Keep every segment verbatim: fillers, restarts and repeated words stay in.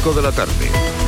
cinco de la tarde.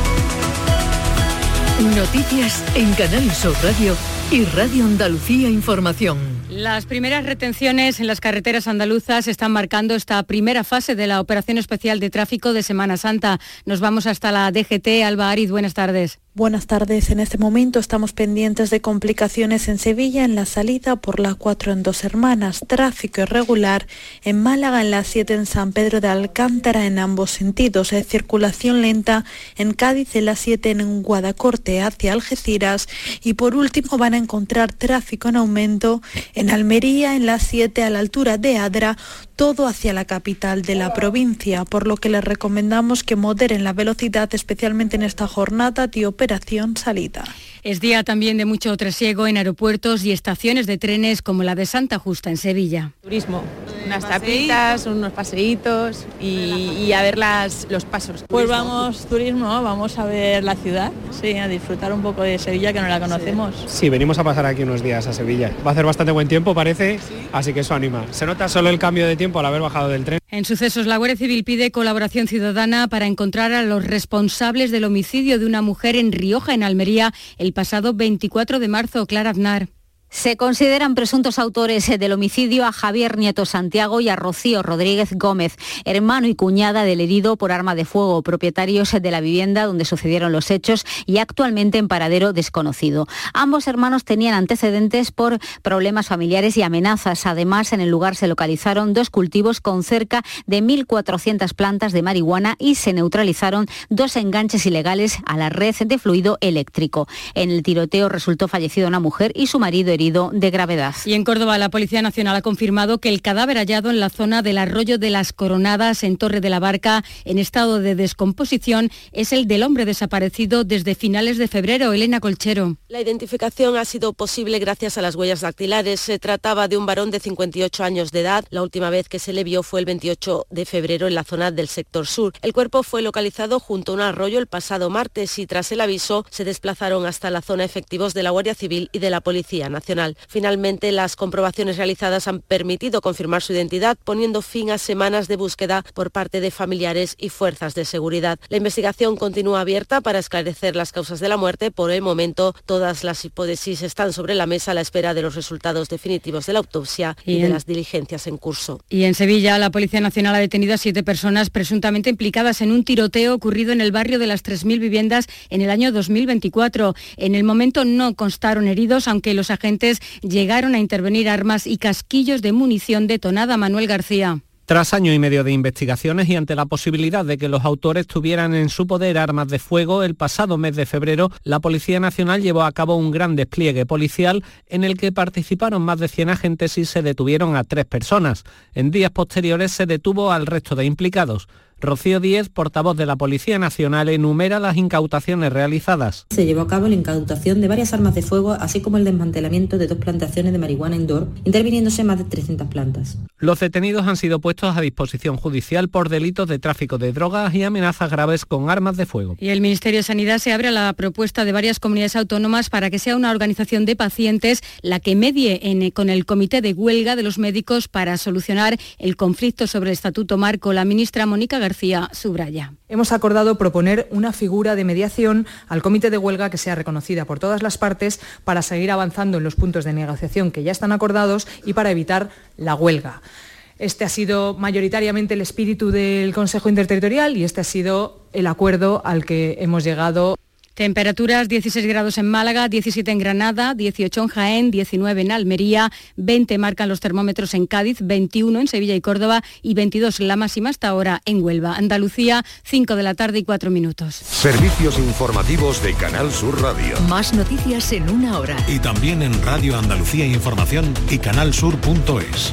Noticias en Canal Sur Radio y Radio Andalucía Información. Las primeras retenciones en las carreteras andaluzas están marcando esta primera fase de la Operación Especial de Tráfico de Semana Santa. Nos vamos hasta la D G T. Alba Ariz, buenas tardes. Buenas tardes. En este momento estamos pendientes de complicaciones en Sevilla en la salida por la cuatro en Dos Hermanas, tráfico irregular en Málaga en la siete en San Pedro de Alcántara en ambos sentidos, hay circulación lenta en Cádiz en la siete en Guadacorte hacia Algeciras y por último van a encontrar tráfico en aumento en Almería en la siete a la altura de Adra, todo hacia la capital de la provincia, por lo que les recomendamos que moderen la velocidad, especialmente en esta jornada de operación salida. Es día también de mucho trasiego en aeropuertos y estaciones de trenes como la de Santa Justa en Sevilla. Turismo, unas tapitas, unos paseitos y, y a ver las, los pasos. Pues vamos, turismo, vamos a ver la ciudad, sí, a disfrutar un poco de Sevilla que no la conocemos. Sí, venimos a pasar aquí unos días a Sevilla. Va a hacer bastante buen tiempo, parece, así que eso anima. Se nota solo el cambio de tiempo al haber bajado del tren. En sucesos, la Guardia Civil pide colaboración ciudadana para encontrar a los responsables del homicidio de una mujer en Rioja, en Almería, el pasado veinticuatro de marzo. Clara Aznar. Se consideran presuntos autores del homicidio a Javier Nieto Santiago y a Rocío Rodríguez Gómez, hermano y cuñada del herido por arma de fuego, propietarios de la vivienda donde sucedieron los hechos y actualmente en paradero desconocido. Ambos hermanos tenían antecedentes por problemas familiares y amenazas. Además, en el lugar se localizaron dos cultivos con cerca de mil cuatrocientas plantas de marihuana y se neutralizaron dos enganches ilegales a la red de fluido eléctrico. En el tiroteo resultó fallecida una mujer y su marido herido de gravedad. Y en Córdoba, la Policía Nacional ha confirmado que el cadáver hallado en la zona del arroyo de las Coronadas, en Torre de la Barca, en estado de descomposición, es el del hombre desaparecido desde finales de febrero. Elena Colchero. La identificación ha sido posible gracias a las huellas dactilares. Se trataba de un varón de cincuenta y ocho años de edad. La última vez que se le vio fue el veintiocho de febrero en la zona del sector sur. El cuerpo fue localizado junto a un arroyo el pasado martes y tras el aviso se desplazaron hasta la zona efectivos de la Guardia Civil y de la Policía Nacional. Finalmente, las comprobaciones realizadas han permitido confirmar su identidad, poniendo fin a semanas de búsqueda por parte de familiares y fuerzas de seguridad. La investigación continúa abierta para esclarecer las causas de la muerte. Por el momento, todas las hipótesis están sobre la mesa a la espera de los resultados definitivos de la autopsia y, y de las diligencias en curso. Y en Sevilla, la Policía Nacional ha detenido a siete personas presuntamente implicadas en un tiroteo ocurrido en el barrio de las tres mil viviendas en el año dos mil veinticuatro. En el momento no constaron heridos, aunque los agentes llegaron a intervenir armas y casquillos de munición detonada. Manuel García. Tras año y medio de investigaciones y ante la posibilidad de que los autores tuvieran en su poder armas de fuego, el pasado mes de febrero la Policía Nacional llevó a cabo un gran despliegue policial en el que participaron más de cien agentes y se detuvieron a tres personas. En días posteriores se detuvo al resto de implicados. Rocío Díez, portavoz de la Policía Nacional, enumera las incautaciones realizadas. Se llevó a cabo la incautación de varias armas de fuego, así como el desmantelamiento de dos plantaciones de marihuana indoor, interviniéndose más de trescientas plantas. Los detenidos han sido puestos a disposición judicial por delitos de tráfico de drogas y amenazas graves con armas de fuego. Y el Ministerio de Sanidad se abre a la propuesta de varias comunidades autónomas para que sea una organización de pacientes la que medie en, con el Comité de Huelga de los Médicos para solucionar el conflicto sobre el Estatuto Marco. La ministra Mónica García subraya. Hemos acordado proponer una figura de mediación al comité de huelga que sea reconocida por todas las partes para seguir avanzando en los puntos de negociación que ya están acordados y para evitar la huelga. Este ha sido mayoritariamente el espíritu del Consejo Interterritorial y este ha sido el acuerdo al que hemos llegado. Temperaturas: dieciséis grados en Málaga, diecisiete en Granada, dieciocho en Jaén, diecinueve en Almería, veinte marcan los termómetros en Cádiz, veintiuno en Sevilla y Córdoba y veintidós la máxima hasta ahora en Huelva. Andalucía, cinco de la tarde y cuatro minutos. Servicios informativos de Canal Sur Radio. Más noticias en una hora. Y también en Radio Andalucía Información y canalsur punto es.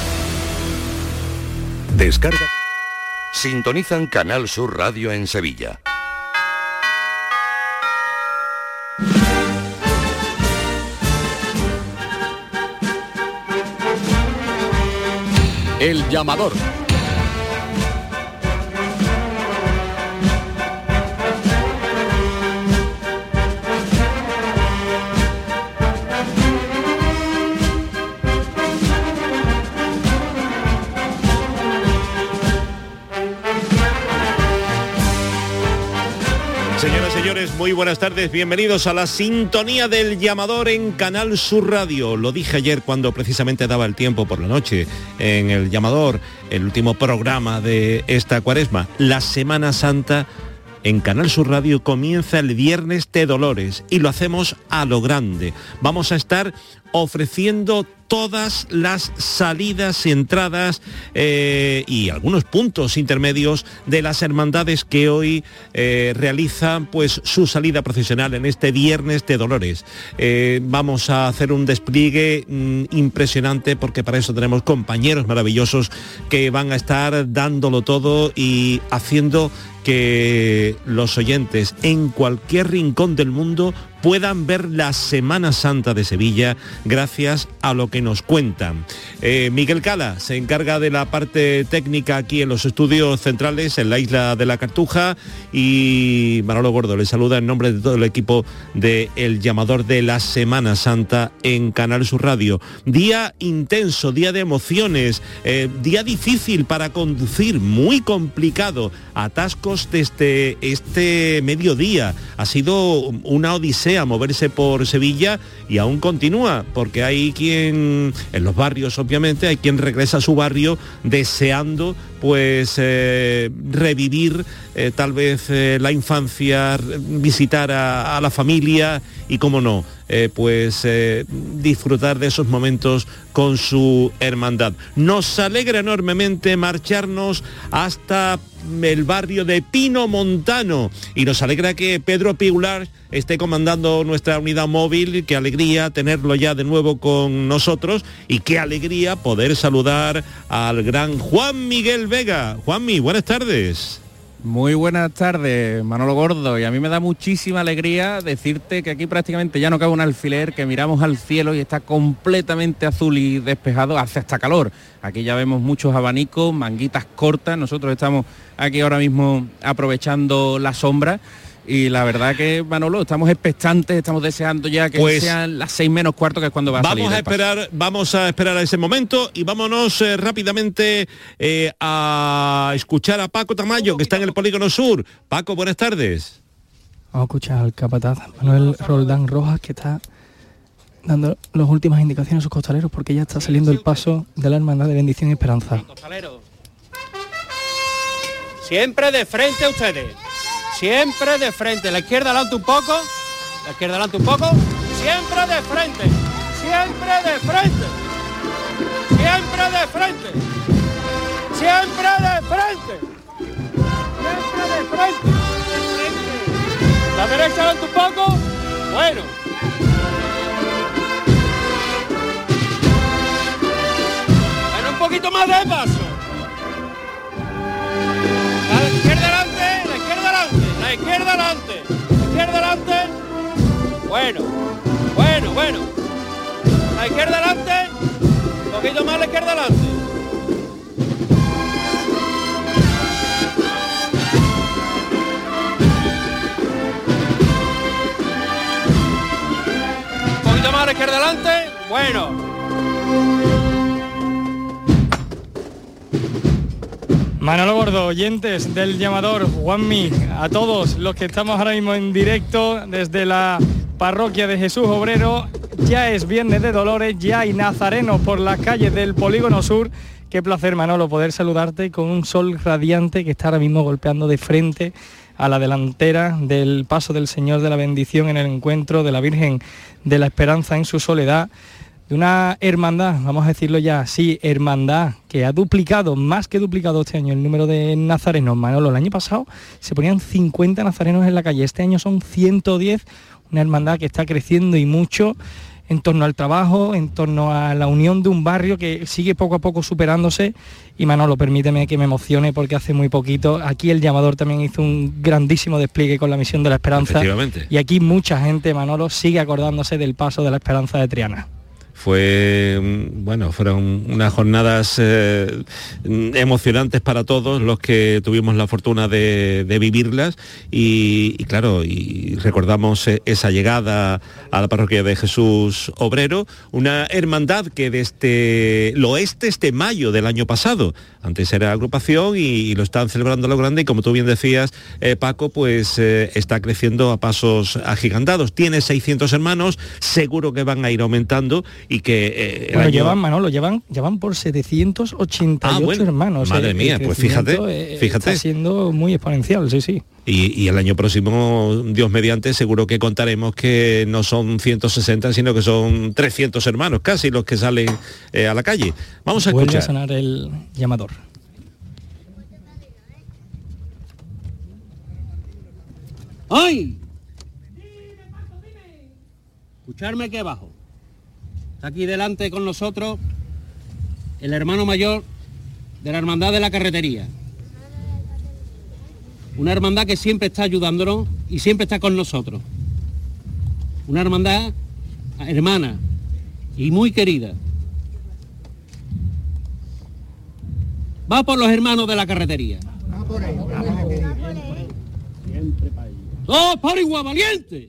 Descarga. Sintonizan Canal Sur Radio en Sevilla. El llamador. Señoras y señores, muy buenas tardes, bienvenidos a la sintonía del llamador en Canal Sur Radio. Lo dije ayer cuando precisamente daba el tiempo por la noche en el llamador, el último programa de esta cuaresma. La Semana Santa en Canal Sur Radio comienza el Viernes de Dolores y lo hacemos a lo grande. Vamos a estar ofreciendo todas las salidas y entradas eh, y algunos puntos intermedios de las hermandades que hoy eh, realizan pues su salida procesional en este Viernes de Dolores. Eh, vamos a hacer un despliegue mm, impresionante, porque para eso tenemos compañeros maravillosos que van a estar dándolo todo y haciendo que los oyentes en cualquier rincón del mundo puedan ver la Semana Santa de Sevilla gracias a lo que nos cuentan. Eh, Miguel Cala se encarga de la parte técnica aquí en los estudios centrales en la isla de la Cartuja, y Manolo Gordo le saluda en nombre de todo el equipo de El Llamador de la Semana Santa en Canal Sur Radio. Día intenso, día de emociones, eh, día difícil para conducir, muy complicado, atascos desde este mediodía. Ha sido una odisea moverse por Sevilla y aún continúa, porque hay quien en los barrios, obviamente, hay quien regresa a su barrio deseando pues eh, revivir eh, tal vez eh, la infancia, visitar a, a la familia y, cómo no, eh, pues eh, disfrutar de esos momentos con su hermandad. Nos alegra enormemente marcharnos hasta el barrio de Pino Montano y nos alegra que Pedro Piular esté comandando nuestra unidad móvil. Qué alegría tenerlo ya de nuevo con nosotros y qué alegría poder saludar al gran Juan Miguel Vega. Juanmi, buenas tardes. Muy buenas tardes, Manolo Gordo, y a mí me da muchísima alegría decirte que aquí prácticamente ya no cabe un alfiler, que miramos al cielo y está completamente azul y despejado, hace hasta calor. Aquí ya vemos muchos abanicos, manguitas cortas, nosotros estamos aquí ahora mismo aprovechando la sombra. Y la verdad que, Manolo, estamos expectantes, estamos deseando ya que pues sean las seis menos cuarto, que es cuando va a vamos salir. A esperar, vamos a esperar a ese momento y vámonos eh, rápidamente eh, a escuchar a Paco Tamayo, que está en el Polígono Sur. Paco, buenas tardes. Vamos a escuchar al capataz Manuel Roldán Rojas, que está dando las últimas indicaciones a sus costaleros, porque ya está saliendo el paso de la Hermandad de Bendición y Esperanza. Siempre de frente a ustedes. Siempre de frente, la izquierda adelante un poco, la izquierda adelante un poco, siempre de frente, siempre de frente, siempre de frente, siempre de frente, siempre de frente, la derecha adelante un poco, bueno. Bueno, un poquito más de paso. La izquierda adelante, la izquierda adelante. La izquierda adelante, la izquierda adelante, bueno, bueno, bueno, la izquierda adelante, un poquito más la izquierda adelante. Un poquito más la izquierda adelante, bueno. Manolo Gordo, oyentes del llamador, Juanmi, a todos los que estamos ahora mismo en directo desde la parroquia de Jesús Obrero, ya es Viernes de Dolores, ya hay nazarenos por las calles del Polígono Sur. Qué placer, Manolo, poder saludarte con un sol radiante que está ahora mismo golpeando de frente a la delantera del paso del Señor de la Bendición en el encuentro de la Virgen de la Esperanza en su soledad. De una hermandad, vamos a decirlo ya así, hermandad que ha duplicado, más que duplicado este año el número de nazarenos. Manolo, el año pasado se ponían cincuenta nazarenos en la calle, este año son ciento diez, una hermandad que está creciendo y mucho en torno al trabajo, en torno a la unión de un barrio que sigue poco a poco superándose. Y Manolo, permíteme que me emocione porque hace muy poquito aquí el llamador también hizo un grandísimo despliegue con la Misión de la Esperanza. Y aquí mucha gente, Manolo, sigue acordándose del paso de la Esperanza de Triana. Fue, bueno, fueron unas jornadas eh, emocionantes para todos los que tuvimos la fortuna de, de vivirlas y, y claro, y recordamos esa llegada a la parroquia de Jesús Obrero, una hermandad que desde el oeste, este mayo del año pasado, antes era agrupación y, y lo están celebrando a lo grande y como tú bien decías, eh, Paco, pues eh, está creciendo a pasos agigantados, tiene seiscientos hermanos, seguro que van a ir aumentando y que... Eh, bueno, año... llevan, Manolo, llevan, llevan por setecientos ochenta y ocho ah, bueno, hermanos. Madre eh, mía, pues fíjate, fíjate. Está siendo muy exponencial, sí, sí. Y, y el año próximo, Dios mediante, seguro que contaremos que no son ciento sesenta, sino que son trescientos hermanos casi los que salen eh, a la calle. Vamos a Vuelve escuchar. a sonar el llamador. ¡Ay! Escucharme aquí abajo. Está aquí delante con nosotros el hermano mayor de la Hermandad de la Carretería. Una hermandad que siempre está ayudándonos y siempre está con nosotros. Una hermandad hermana y muy querida. Va por los hermanos de la Carretería. Va por ahí, va por ahí. Siempre para ellos. ¡Dos por igual valiente!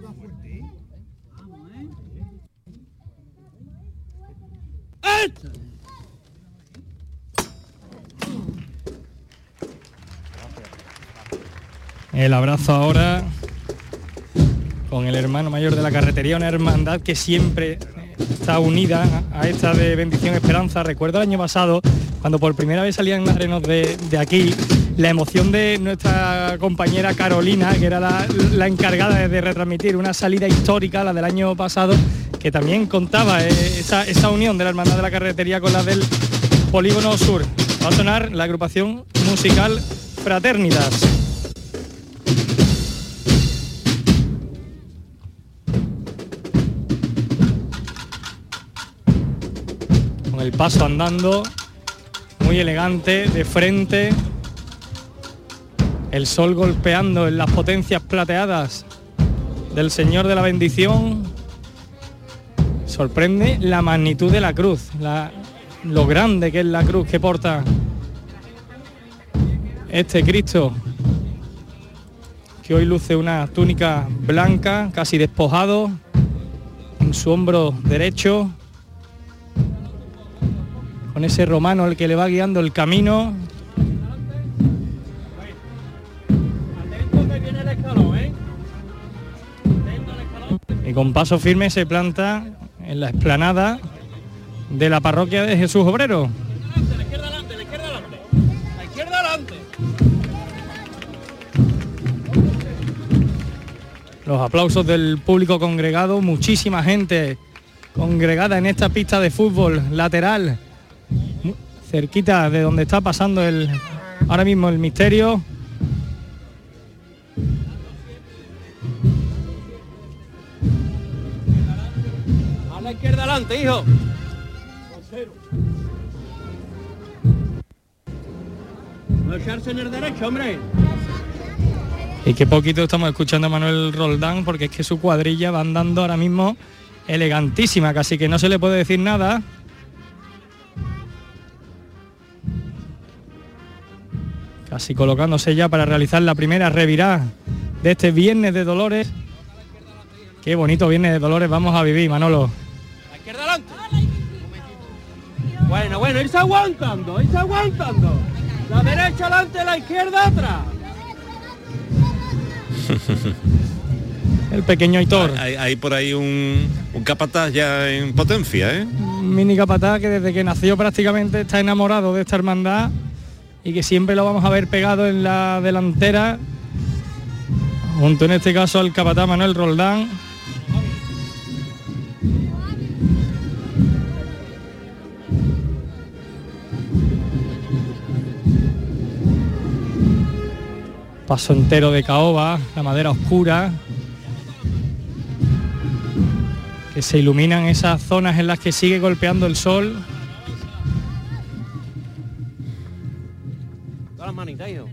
¡Esta! El abrazo ahora con el hermano mayor de la Carretería, una hermandad que siempre está unida a esta de Bendición Esperanza. Recuerdo el año pasado, cuando por primera vez salían nazarenos de, de aquí, la emoción de nuestra compañera Carolina, que era la, la encargada de, de retransmitir una salida histórica, la del año pasado, que también contaba eh, esa, esa unión de la hermandad de la Carretería con la del Polígono Sur. Va a sonar la agrupación musical Fraternitas. Con el paso andando, muy elegante, de frente, el sol golpeando en las potencias plateadas del Señor de la Bendición. Sorprende la magnitud de la cruz, la, lo grande que es la cruz que porta este Cristo, que hoy luce una túnica blanca, casi despojado, en su hombro derecho, con ese romano el que le va guiando el camino. Y con paso firme se planta en la explanada de la parroquia de Jesús Obrero. La izquierda adelante, la izquierda adelante. La izquierda adelante. Los aplausos del público congregado, muchísima gente congregada en esta pista de fútbol lateral, cerquita de donde está pasando el ahora mismo el misterio. A la izquierda adelante, hijo. No echarse en el derecho, hombre. Y qué poquito estamos escuchando a Manuel Roldán, porque es que su cuadrilla va andando ahora mismo elegantísima, casi que no se le puede decir nada. Casi colocándose ya para realizar la primera revirada de este Viernes de Dolores. Qué bonito Viernes de Dolores vamos a vivir, Manolo. La izquierda adelante. Bueno, bueno, irse aguantando, irse aguantando. La derecha adelante, la izquierda atrás. El pequeño Aitor. Hay, hay por ahí un, un capataz ya en potencia, ¿eh? Un mini capataz que desde que nació prácticamente está enamorado de esta hermandad y que siempre lo vamos a ver pegado en la delantera, junto en este caso al capataz Manuel Roldán. Paso entero de caoba, la madera oscura, que se iluminan esas zonas en las que sigue golpeando el sol. Todas las manitas, hijo.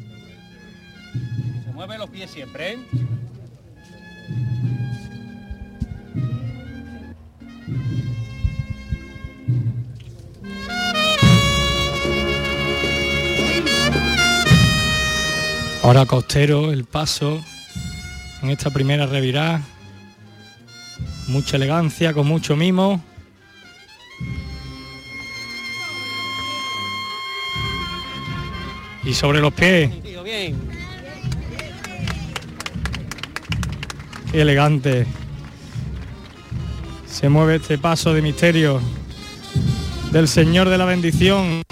Se mueven los pies siempre, ¿eh? Ahora costero, el paso en esta primera revirada. Mucha elegancia, con mucho mimo. Y sobre los pies. Qué elegante. Se mueve este paso de misterio del Señor de la Bendición.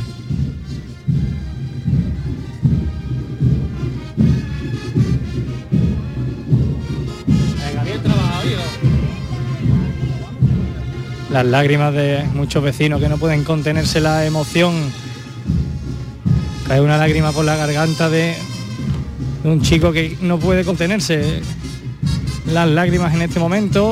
Venga, bien trabajado, hijo. Las lágrimas de muchos vecinos que no pueden contenerse la emoción. Cae una lágrima por la garganta de, de un chico que no puede contenerse las lágrimas en este momento.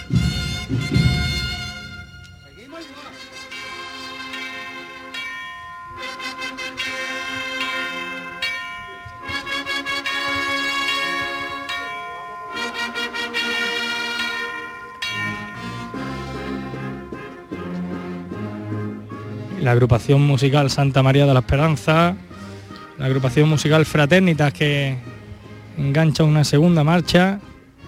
La agrupación musical Santa María de la Esperanza, la agrupación musical Fraternitas, que engancha una segunda marcha.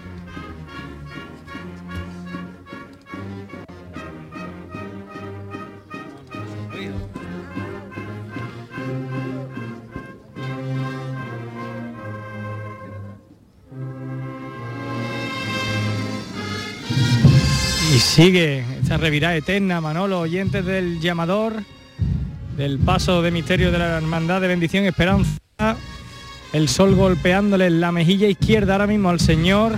Y sigue esta revirada eterna, Manolo, oyentes del llamador, del paso de misterio de la Hermandad de Bendición y Esperanza. El sol golpeándole en la mejilla izquierda ahora mismo al Señor.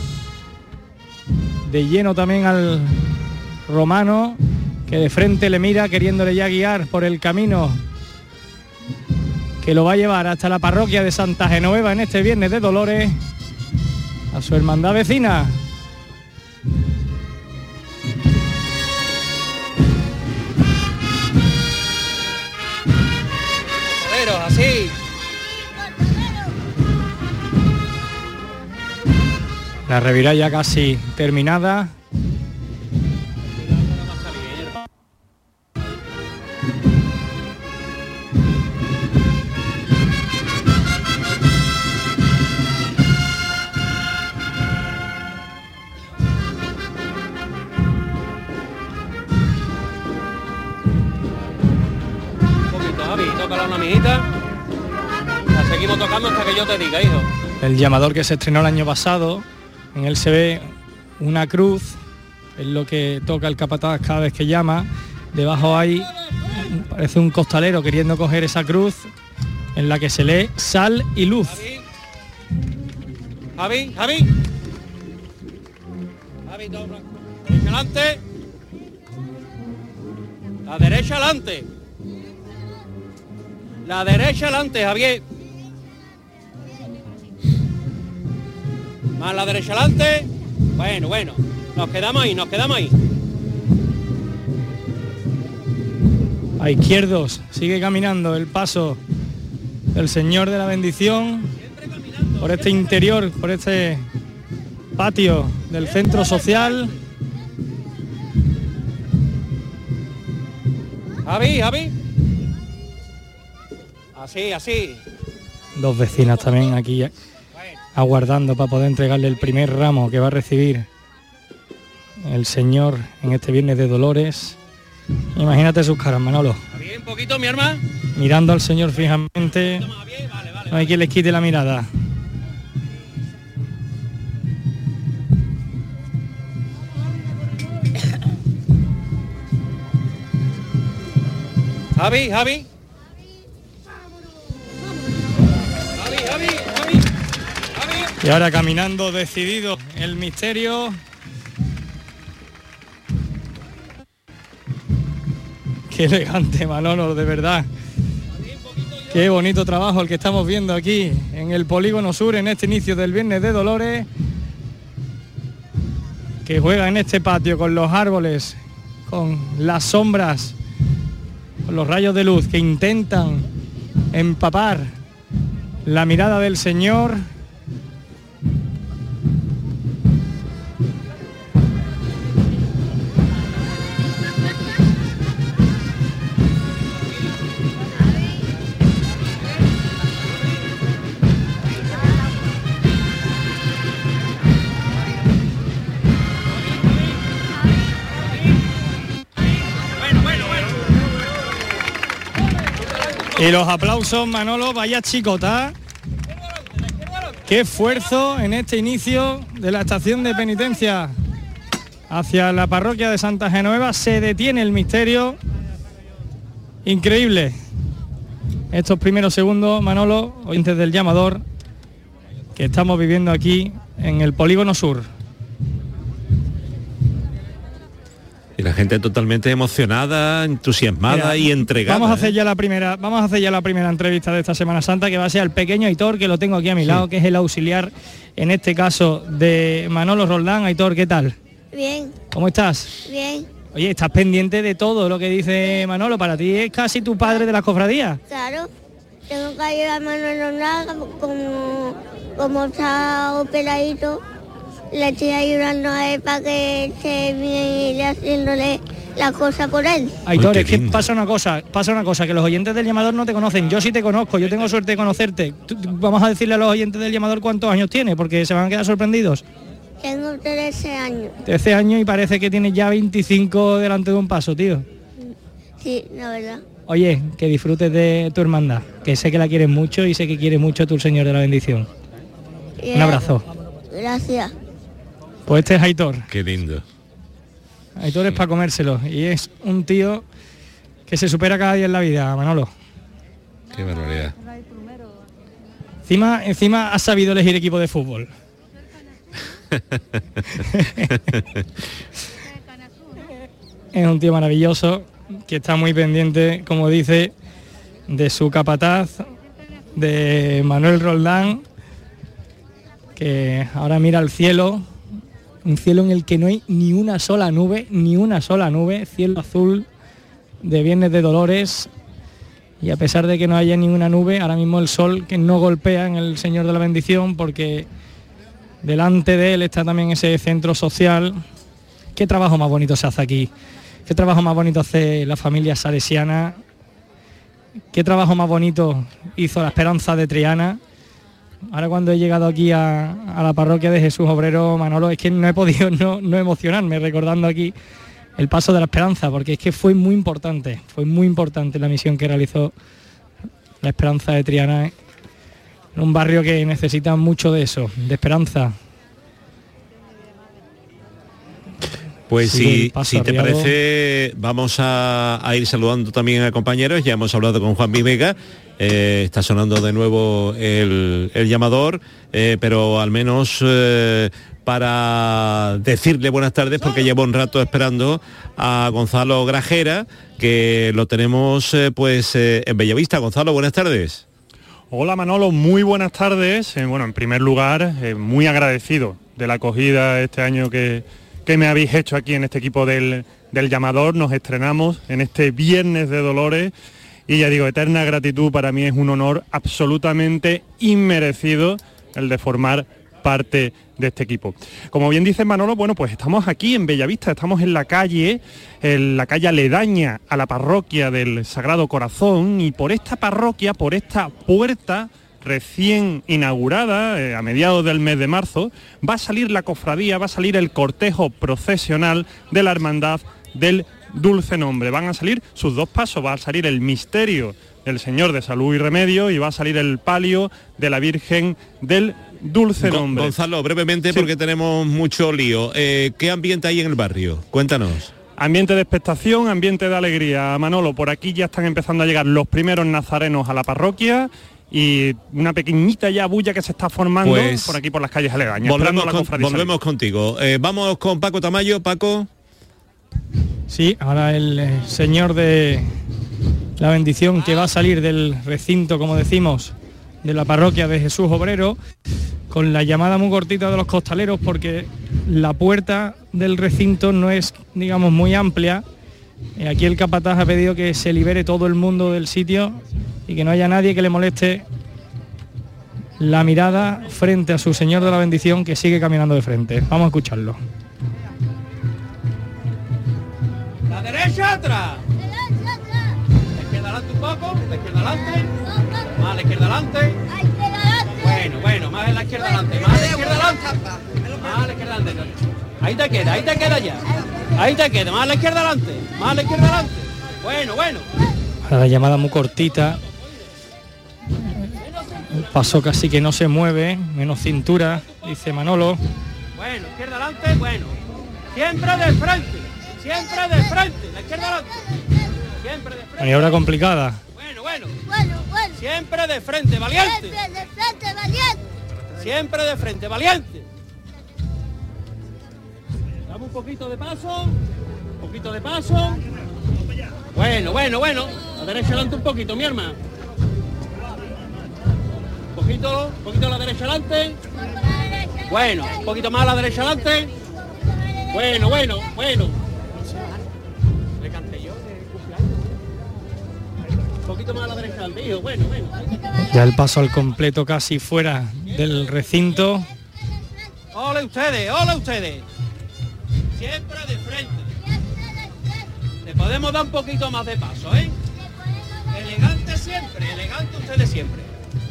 De lleno también al romano, que de frente le mira, queriéndole ya guiar por el camino que lo va a llevar hasta la parroquia de Santa Genoveva en este Viernes de Dolores, a su hermandad vecina. Así. La revirada ya casi terminada. Un poquito, Javi, tócala una mijita. La seguimos tocando hasta que yo te diga, hijo. El llamador que se estrenó el año pasado, en él se ve una cruz, es lo que toca el capataz cada vez que llama. Debajo hay, parece un costalero queriendo coger esa cruz, en la que se lee sal y luz. Javi, Javi. Javi, dobla. Derecha adelante. La derecha adelante. La derecha adelante, Javier. Más la derecha adelante. Bueno, bueno. Nos quedamos ahí, nos quedamos ahí. A izquierdos sigue caminando el paso del Señor de la Bendición por este interior, por este patio del centro social. Javi, Javi. Así, así. Dos vecinas también aquí aguardando para poder entregarle el primer ramo que va a recibir el Señor en este Viernes de Dolores. Imagínate sus caras, Manolo. Bien, poquito, mi hermana. Mirando al Señor fijamente. No hay quien les quite la mirada. Javi, Javi. Javi, Javi, Javi. Y ahora caminando decidido el misterio. Qué elegante, Manolo, de verdad. Qué bonito trabajo el que estamos viendo aquí en el Polígono Sur en este inicio del Viernes de Dolores, que juega en este patio con los árboles, con las sombras, con los rayos de luz que intentan empapar la mirada del Señor. Y los aplausos, Manolo, vaya chicota. Qué esfuerzo en este inicio de la estación de penitencia hacia la parroquia de Santa Genoveva. Se detiene el misterio. Increíble. Estos primeros segundos, Manolo, oyentes del llamador, que estamos viviendo aquí en el Polígono Sur. Y la gente totalmente emocionada, entusiasmada. Mira, y entregada. Vamos a hacer ¿eh? ya la primera, vamos a hacer ya la primera entrevista de esta Semana Santa, que va a ser al pequeño Aitor, que lo tengo aquí a mi sí. lado, que es el auxiliar, en este caso, de Manolo Roldán. Aitor, ¿qué tal? Bien. ¿Cómo estás? Bien. Oye, estás pendiente de todo lo que dice Manolo. Para ti es casi tu padre de las cofradías. Claro. Tengo que ayudar a Manolo Roldán, como, como está operadito. Le estoy ayudando a él para que esté bien y haciéndole la cosa por él. Aitor, es que pasa una cosa, pasa una cosa, que los oyentes del llamador no te conocen. Yo sí te conozco, yo tengo suerte de conocerte. Vamos a decirle a los oyentes del llamador cuántos años tienes, porque se van a quedar sorprendidos. Tengo trece años. trece años y parece que tienes ya veinticinco delante de un paso, tío. Sí, la verdad. Oye, que disfrutes de tu hermandad, que sé que la quieres mucho y sé que quieres mucho a tu Señor de la Bendición. Yeah. Un abrazo. Gracias. Pues este es Aitor. Qué lindo. Aitor es para comérselo y es un tío que se supera cada día en la vida, Manolo. Qué barbaridad. Encima, encima has sabido elegir equipo de fútbol. Es un tío maravilloso que está muy pendiente, como dice, de su capataz, de Manuel Roldán, que ahora mira al cielo. Un cielo en el que no hay ni una sola nube, ni una sola nube, cielo azul de Viernes de Dolores, y a pesar de que no haya ninguna nube, ahora mismo el sol que no golpea en el Señor de la Bendición, porque delante de él está también ese centro social. Qué trabajo más bonito se hace aquí, qué trabajo más bonito hace la familia salesiana, qué trabajo más bonito hizo la Esperanza de Triana. Ahora cuando he llegado aquí a, a la parroquia de Jesús Obrero, Manolo, es que no he podido no, no emocionarme recordando aquí el paso de la Esperanza, porque es que fue muy importante, fue muy importante la misión que realizó la Esperanza de Triana, en un barrio que necesita mucho de eso, de esperanza. Pues sí, si, si te parece, vamos a, a ir saludando también a compañeros. Ya hemos hablado con Juan Vega, eh, está sonando de nuevo el, el llamador, eh, pero al menos eh, para decirle buenas tardes, porque llevo un rato esperando a Gonzalo Grajera, que lo tenemos eh, pues eh, en Bellavista. Gonzalo, buenas tardes. Hola Manolo, muy buenas tardes. Eh, bueno, en primer lugar, eh, muy agradecido de la acogida este año que... que me habéis hecho aquí en este equipo del, del llamador. Nos estrenamos en este Viernes de Dolores y ya digo, eterna gratitud. Para mí es un honor absolutamente inmerecido el de formar parte de este equipo. Como bien dice Manolo, bueno, pues estamos aquí en Bellavista, estamos en la calle, en la calle aledaña a la parroquia del Sagrado Corazón, y por esta parroquia, por esta puerta recién inaugurada, eh, a mediados del mes de marzo, va a salir la cofradía, va a salir el cortejo procesional de la Hermandad del Dulce Nombre. Van a salir sus dos pasos, va a salir el misterio del Señor de Salud y Remedio y va a salir el palio de la Virgen del Dulce Nombre. Gonzalo, brevemente, sí, porque tenemos mucho lío. Eh, ¿Qué ambiente hay en el barrio? Cuéntanos. Ambiente de expectación, ambiente de alegría. Manolo, por aquí ya están empezando a llegar los primeros nazarenos a la parroquia, y una pequeñita ya bulla que se está formando pues, por aquí por las calles aledañas. Volvemos, con, volvemos contigo. Eh, vamos con Paco Tamayo. Paco. Sí, ahora el eh, Señor de la Bendición, que va a salir del recinto, como decimos, de la parroquia de Jesús Obrero, con la llamada muy cortita de los costaleros, porque la puerta del recinto no es, digamos, muy amplia. Eh, aquí el capataz ha pedido que se libere todo el mundo del sitio y que no haya nadie que le moleste la mirada frente a su Señor de la Bendición, que sigue caminando de frente. Vamos a escucharlo. La derecha atrás. La izquierda adelante un poco, la izquierda adelante. Más a la izquierda adelante. Bueno, bueno, más a la izquierda adelante, más a la izquierda adelante. Más a la izquierda adelante. Ahí te queda, ahí te queda ya. Ahí te queda, más a la izquierda adelante, más a la izquierda adelante. Bueno, bueno. Ahora la llamada muy cortita El paso casi que no se mueve, menos cintura, dice Manolo. Bueno, izquierda adelante, bueno. Siempre de frente, siempre de frente, la izquierda adelante. Siempre de frente. Maniobra complicada. Bueno, bueno. Bueno, bueno. Siempre de frente, valiente. Siempre de frente, valiente. Siempre de frente, valiente. Dame un poquito de paso, un poquito de paso. Bueno, bueno, bueno. A la derecha adelante un poquito, mi hermano. Un poquito, un poquito a la derecha adelante. Bueno, un poquito más a la derecha adelante. Bueno, bueno, bueno. Le canté yo de cumpleaños. Un poquito más a la derecha adelante, hijo. Bueno, bueno. Ya el paso al completo casi fuera del recinto. Ole ustedes, ole ustedes. Siempre de frente. Le podemos dar un poquito más de paso, ¿eh? Elegante siempre, elegante ustedes siempre.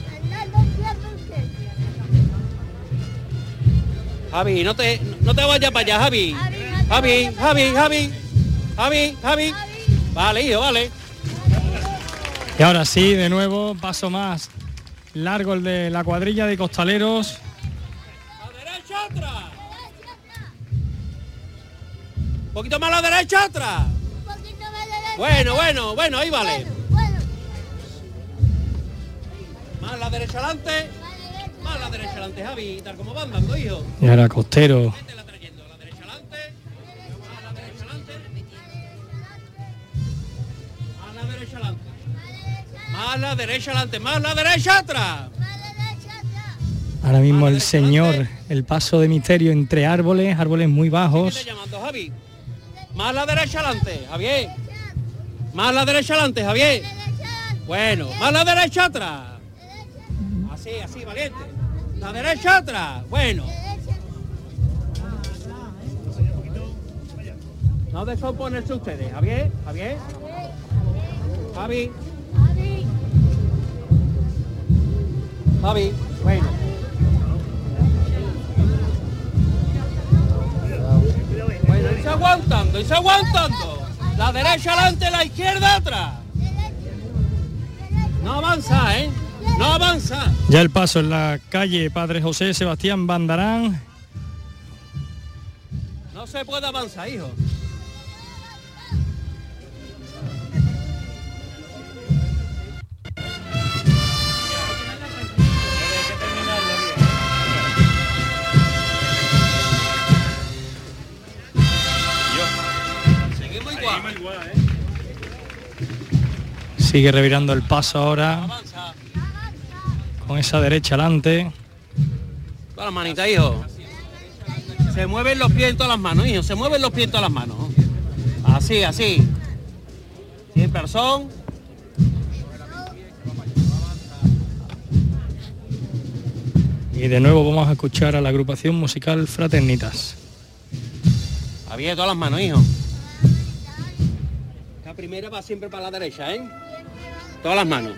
Javi, no te, no te vayas para allá, Javi. Javi, Javi, Javi, Javi, Javi. Vale, hijo, vale. Y ahora sí, de nuevo, paso más largo el de la cuadrilla de costaleros. A derecha atrás. Un poquito más a la derecha atrás. Bueno, bueno, bueno, ahí vale. Más a la derecha adelante. Más a la derecha adelante, Javi, tal como van dando, hijo. Y ahora costero. Más la derecha adelante, más la derecha atrás. Ahora mismo el señor, el paso de misterio entre árboles, árboles muy bajos. Llamando, Javi. Más la derecha adelante, Javier. Más la derecha adelante, Javier. Bueno, más la derecha atrás. Así, así, valiente. La derecha atrás. Bueno. No descomponerse ustedes, Javier, Javier. Javi. Javi, bueno. Bueno, irse aguantando, irse aguantando. La derecha adelante, la izquierda atrás. No avanza, ¿eh? No avanza. Ya el paso en la calle Padre José Sebastián Bandarán. No se puede avanzar, hijo. Sigue revirando el paso ahora. Con esa derecha adelante. Todas las manitas, hijo. Se mueven los pies en todas las manos, hijo. Se mueven los pies en todas las manos. Así, así. Sin persón. Y de nuevo vamos a escuchar a la agrupación musical Fraternitas. Había todas las manos, hijo. La primera va siempre para la derecha, ¿eh? Todas las manos.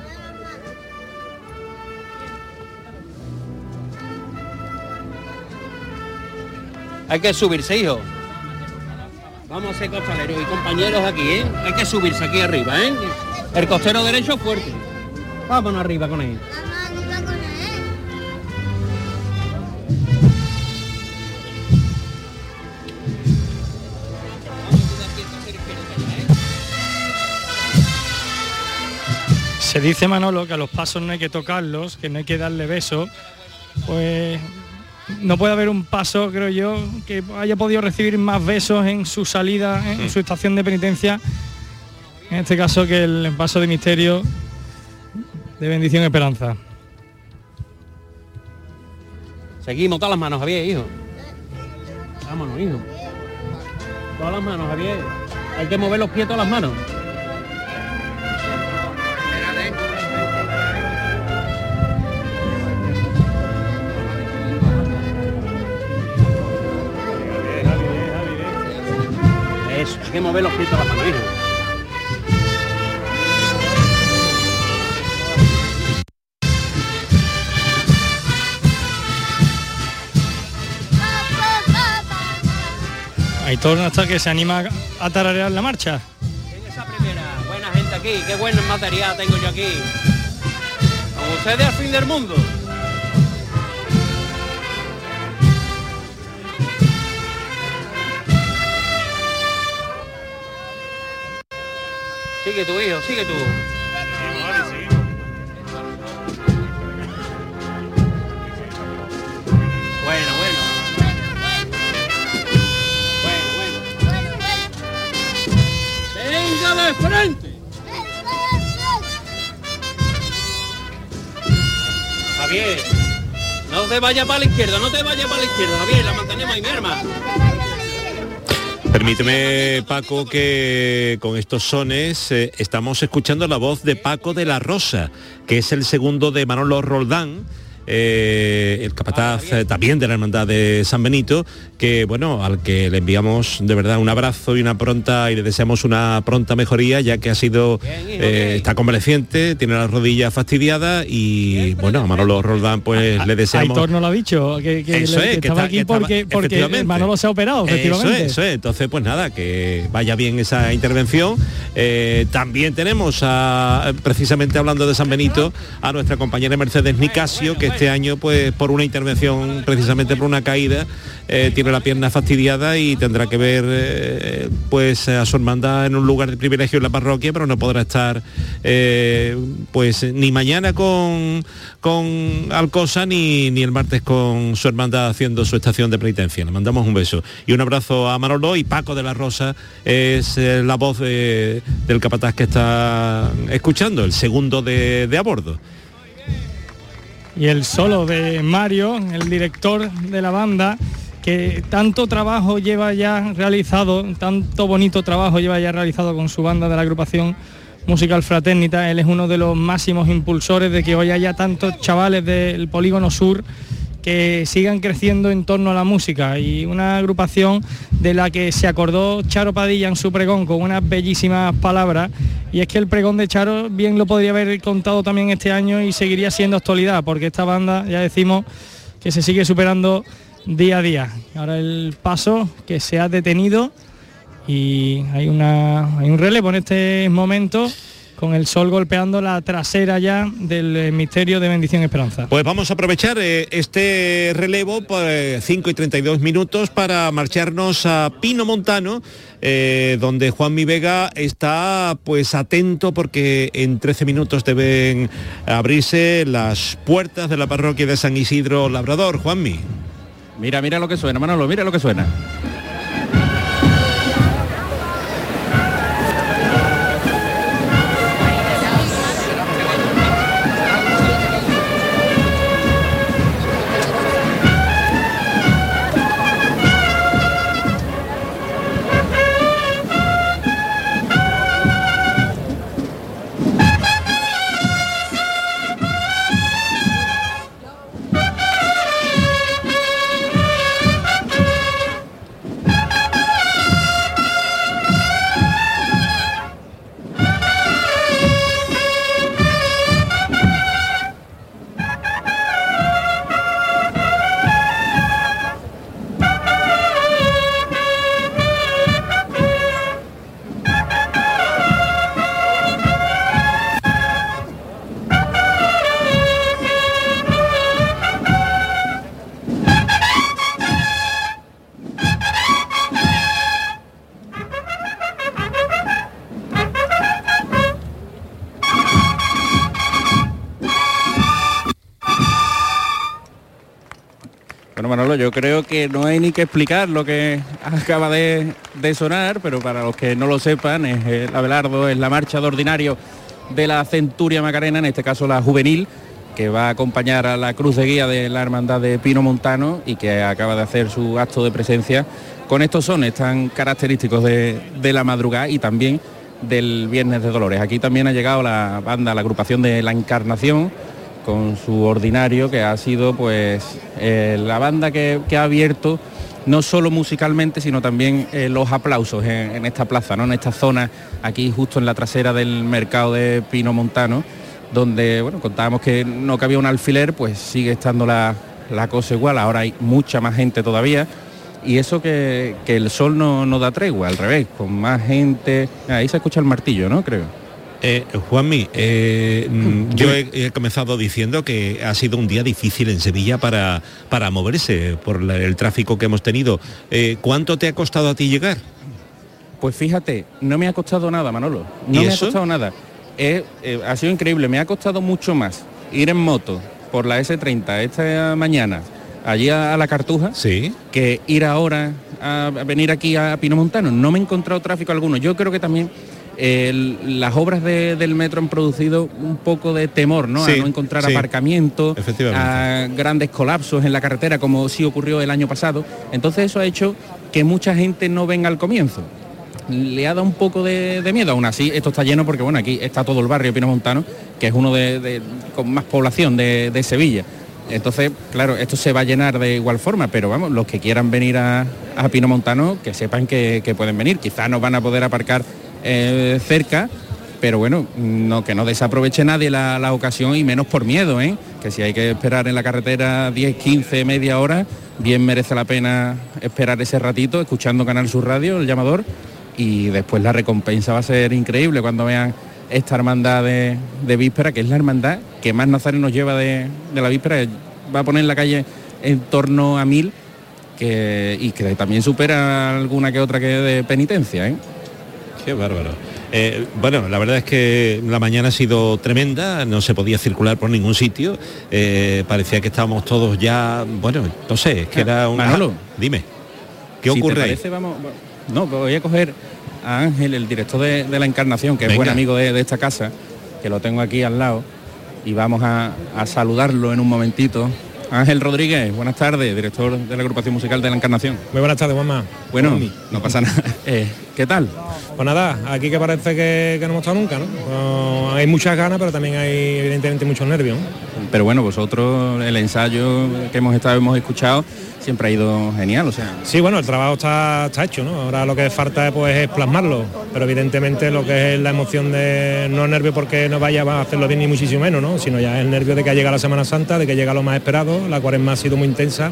Hay que subirse, hijo. Vamos a ser costaleros y compañeros aquí, ¿eh? Hay que subirse aquí arriba, ¿eh? El costero derecho fuerte. Vámonos arriba con él. Se dice, Manolo, que a los pasos no hay que tocarlos, que no hay que darle besos. Pues no puede haber un paso, creo yo, que haya podido recibir más besos en su salida, en su estación de penitencia. En este caso, que el paso de misterio de Bendición Esperanza. Seguimos, todas las manos, Javier, hijo. Vámonos, hijo. Todas las manos, Javier. Hay que mover los pies, todas las manos. Eso, hay que mover los pies, todas las manos, hijo. Aitor hasta que se anima a tararear la marcha. En esa primera, buena gente aquí, qué buen material tengo yo aquí. Con procede al fin del mundo. Sigue tu hijo, sigue tú. Bueno, bueno. Bueno, bueno. Venga de frente. Javier, no te vayas para la izquierda, no te vayas para la izquierda, Javier, la mantenemos ahí, mi hermano. Permíteme, Paco, que con estos sones eh, estamos escuchando la voz de Paco de la Rosa, que es el segundo de Manolo Roldán, eh, el capataz eh, también de la Hermandad de San Benito, que bueno, al que le enviamos de verdad un abrazo y una pronta y le deseamos una pronta mejoría, ya que ha sido eh, está convaleciente, tiene las rodillas fastidiadas y bueno, a Manolo Roldán pues a, le deseamos. Aitor no lo ha dicho, que, que, eso le, es, que que estaba está, aquí que estaba, porque, porque Manolo se ha operado, efectivamente. Eso es, eso es, entonces pues nada, que vaya bien esa intervención. Eh, también tenemos a, precisamente hablando de San Benito, a nuestra compañera Mercedes Nicasio, que este año pues por una intervención, precisamente por una caída, eh, tiene la pierna fastidiada y tendrá que ver eh, pues a su hermandad en un lugar de privilegio en la parroquia, pero no podrá estar eh, pues ni mañana con, con Alcosa ni, ni el martes con su hermandad haciendo su estación de penitencia. Le mandamos un beso y un abrazo a Manolo. Y Paco de la Rosa es eh, la voz de, del capataz que está escuchando, el segundo de, de a bordo. Y el solo de Mario, el director de la banda, que tanto trabajo lleva ya realizado, tanto bonito trabajo lleva ya realizado con su banda de la agrupación musical Fraternita. Él es uno de los máximos impulsores de que hoy haya tantos chavales del Polígono Sur que sigan creciendo en torno a la música, y una agrupación de la que se acordó Charo Padilla en su pregón con unas bellísimas palabras, y es que el pregón de Charo bien lo podría haber contado también este año y seguiría siendo actualidad, porque esta banda ya decimos que se sigue superando día a día. Ahora el paso que se ha detenido y hay, una, hay un relevo en este momento, con el sol golpeando la trasera ya del misterio de Bendición y Esperanza. Pues vamos a aprovechar eh, este relevo por eh, cinco y treinta y dos minutos para marcharnos a Pino Montano, eh, donde Juanmi Vega está pues atento, porque en trece minutos deben abrirse las puertas de la parroquia de San Isidro Labrador. Juanmi. Mira, mira lo que suena, Manolo, mira lo que suena. Manolo, yo creo que no hay ni que explicar lo que acaba de, de sonar, pero para los que no lo sepan, es el Abelardo, es la marcha de ordinario de la Centuria Macarena, en este caso la juvenil, que va a acompañar a la cruz de guía de la Hermandad de Pino Montano y que acaba de hacer su acto de presencia con estos sones tan característicos de, de la madrugada y también del Viernes de Dolores. Aquí también ha llegado la banda, la agrupación de La Encarnación, con su ordinario, que ha sido pues eh, la banda que, que ha abierto no solo musicalmente, sino también eh, los aplausos en, en esta plaza, ¿no? En esta zona, aquí justo en la trasera del mercado de Pino Montano, donde bueno, contábamos que no cabía un alfiler, pues sigue estando la, la cosa igual. Ahora hay mucha más gente todavía, y eso que, que el sol no, no da tregua, al revés, con más gente. Ahí se escucha el martillo, ¿no? Creo. Eh, Juanmi, eh, yo he, he comenzado diciendo que ha sido un día difícil en Sevilla para, para moverse por la, el tráfico que hemos tenido. Eh, ¿Cuánto te ha costado a ti llegar? Pues fíjate, no me ha costado nada, Manolo. No ¿Y me eso? ha costado nada. Eh, eh, ha sido increíble, me ha costado mucho más ir en moto por la ese treinta esta mañana, allí a, a la Cartuja, sí, que ir ahora a, a venir aquí a Pinomontano. No me he encontrado tráfico alguno. Yo creo que también eh, las obras de, del metro han producido un poco de temor, ¿no? Sí, a no encontrar sí, aparcamiento, a grandes colapsos en la carretera, como sí ocurrió el año pasado. Entonces eso ha hecho que mucha gente no venga al comienzo. Le ha dado un poco de, de miedo. Aún así, esto está lleno porque, bueno, aquí está todo el barrio pinomontano, que es uno de, de con más población de, de Sevilla. Entonces, claro, esto se va a llenar de igual forma, pero vamos, los que quieran venir a, a Pinomontano, que sepan que, que pueden venir. Quizás no van a poder aparcar eh, cerca, pero bueno, no, que no desaproveche nadie la, la ocasión, y menos por miedo, ¿eh? Que si hay que esperar en la carretera diez, quince, media hora, bien merece la pena esperar ese ratito escuchando Canal Sur Radio, El Llamador, y después la recompensa va a ser increíble cuando vean esta hermandad de, de víspera, que es la hermandad que más nazarenos lleva de, de la víspera. Va a poner en la calle en torno a mil, que, y que también supera alguna que otra que de penitencia, ¿eh? Qué bárbaro. Eh, bueno, la verdad es que la mañana ha sido tremenda, no se podía circular por ningún sitio, eh, parecía que estábamos todos ya, bueno, no sé, es que era un... Manolo, dime, ¿qué si ocurre te ahí? parece, vamos, no, voy a coger a Ángel, el director de, de la Encarnación, que Venga. es buen amigo de, de esta casa, que lo tengo aquí al lado, y vamos a, a saludarlo en un momentito. Ángel Rodríguez, buenas tardes, director de la agrupación musical de la Encarnación. Muy buenas tardes, Juanma. Bueno, no pasa nada. Eh, ¿Qué tal? Pues nada, aquí que parece que, que no hemos estado nunca, ¿no? No, hay muchas ganas, pero también hay evidentemente muchos nervios, ¿no? Pero bueno, vosotros, el ensayo que hemos estado, hemos escuchado, siempre ha ido genial, o sea... Sí, bueno, el trabajo está, está hecho, ¿no? Ahora lo que falta pues, es plasmarlo, pero evidentemente lo que es la emoción de no nervio porque no vaya a hacerlo bien ni muchísimo menos, ¿no? Sino ya el nervio de que llega la Semana Santa, de que llega lo más esperado, la cuaresma ha sido muy intensa,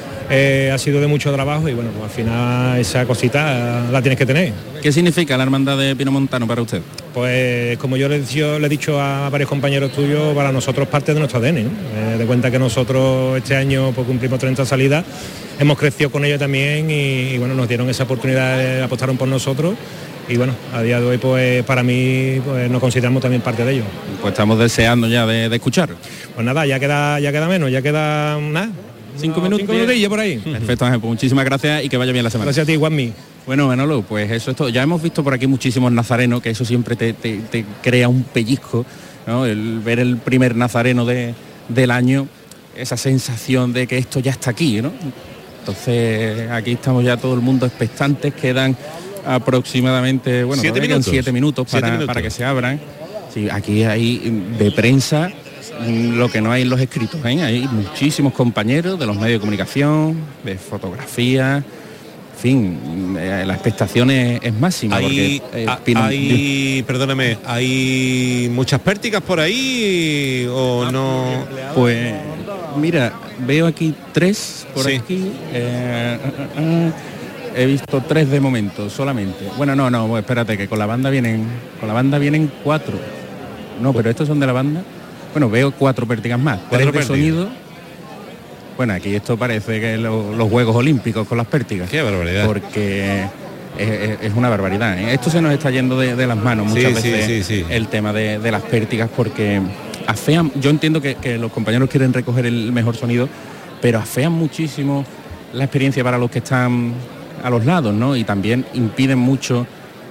eh, ha sido de mucho trabajo y bueno, pues al final esa cosita la tienes que tener. ¿Qué significa la hermandad de Pinomontano para usted? Pues como yo le he dicho, le he dicho a varios compañeros tuyos, para nosotros parte de nuestro A D N, ¿no? Eh, de cuenta que nosotros este año pues, cumplimos treinta salidas, hemos crecido con ellos también y, y bueno, nos dieron esa oportunidad, de, apostaron por nosotros y bueno, a día de hoy pues para mí pues, nos consideramos también parte de ellos. Pues estamos deseando ya de, de escuchar. Pues nada, ya queda, ya queda menos, ya queda nada. Cinco no, minutos. Cinco minutillos por ahí. Perfecto, Ángel, pues muchísimas gracias y que vaya bien la semana. Gracias a ti, Juanmi. Bueno, Manolo, pues eso es todo. Ya hemos visto por aquí muchísimos nazarenos, que eso siempre te, te, te crea un pellizco, ¿no? El ver el primer nazareno de, del año, esa sensación de que esto ya está aquí, ¿no? Entonces aquí estamos ya todo el mundo expectantes, quedan aproximadamente, bueno, siete quedan minutos. siete minutos para, Siete minutos. para que se abran. Sí, aquí hay de prensa lo que no hay en los escritos, ¿eh? Hay muchísimos compañeros de los medios de comunicación, de fotografía, en fin, eh, la expectación es, es máxima. Hay, porque, eh, a- Pino- hay, perdóname, ¿hay muchas pértigas por ahí o no? Pues mira, veo aquí tres por Sí. aquí. eh, uh, uh, uh, he visto tres de momento solamente. Bueno, no, no, espérate, que con la banda vienen, con la banda vienen cuatro. No, pero estos son de la banda. Bueno, veo cuatro pértigas más, Cuatro tres de pértigas. sonido. Bueno, aquí esto parece que lo- los Juegos Olímpicos con las pértigas. Qué barbaridad. Porque es, es- es una barbaridad, ¿eh? Esto se nos está yendo de, de las manos muchas Sí, sí, veces, sí, sí. el tema de, de las pértigas, porque afean, yo entiendo que, que los compañeros quieren recoger el mejor sonido, pero afean muchísimo la experiencia para los que están a los lados, ¿no? Y también impiden mucho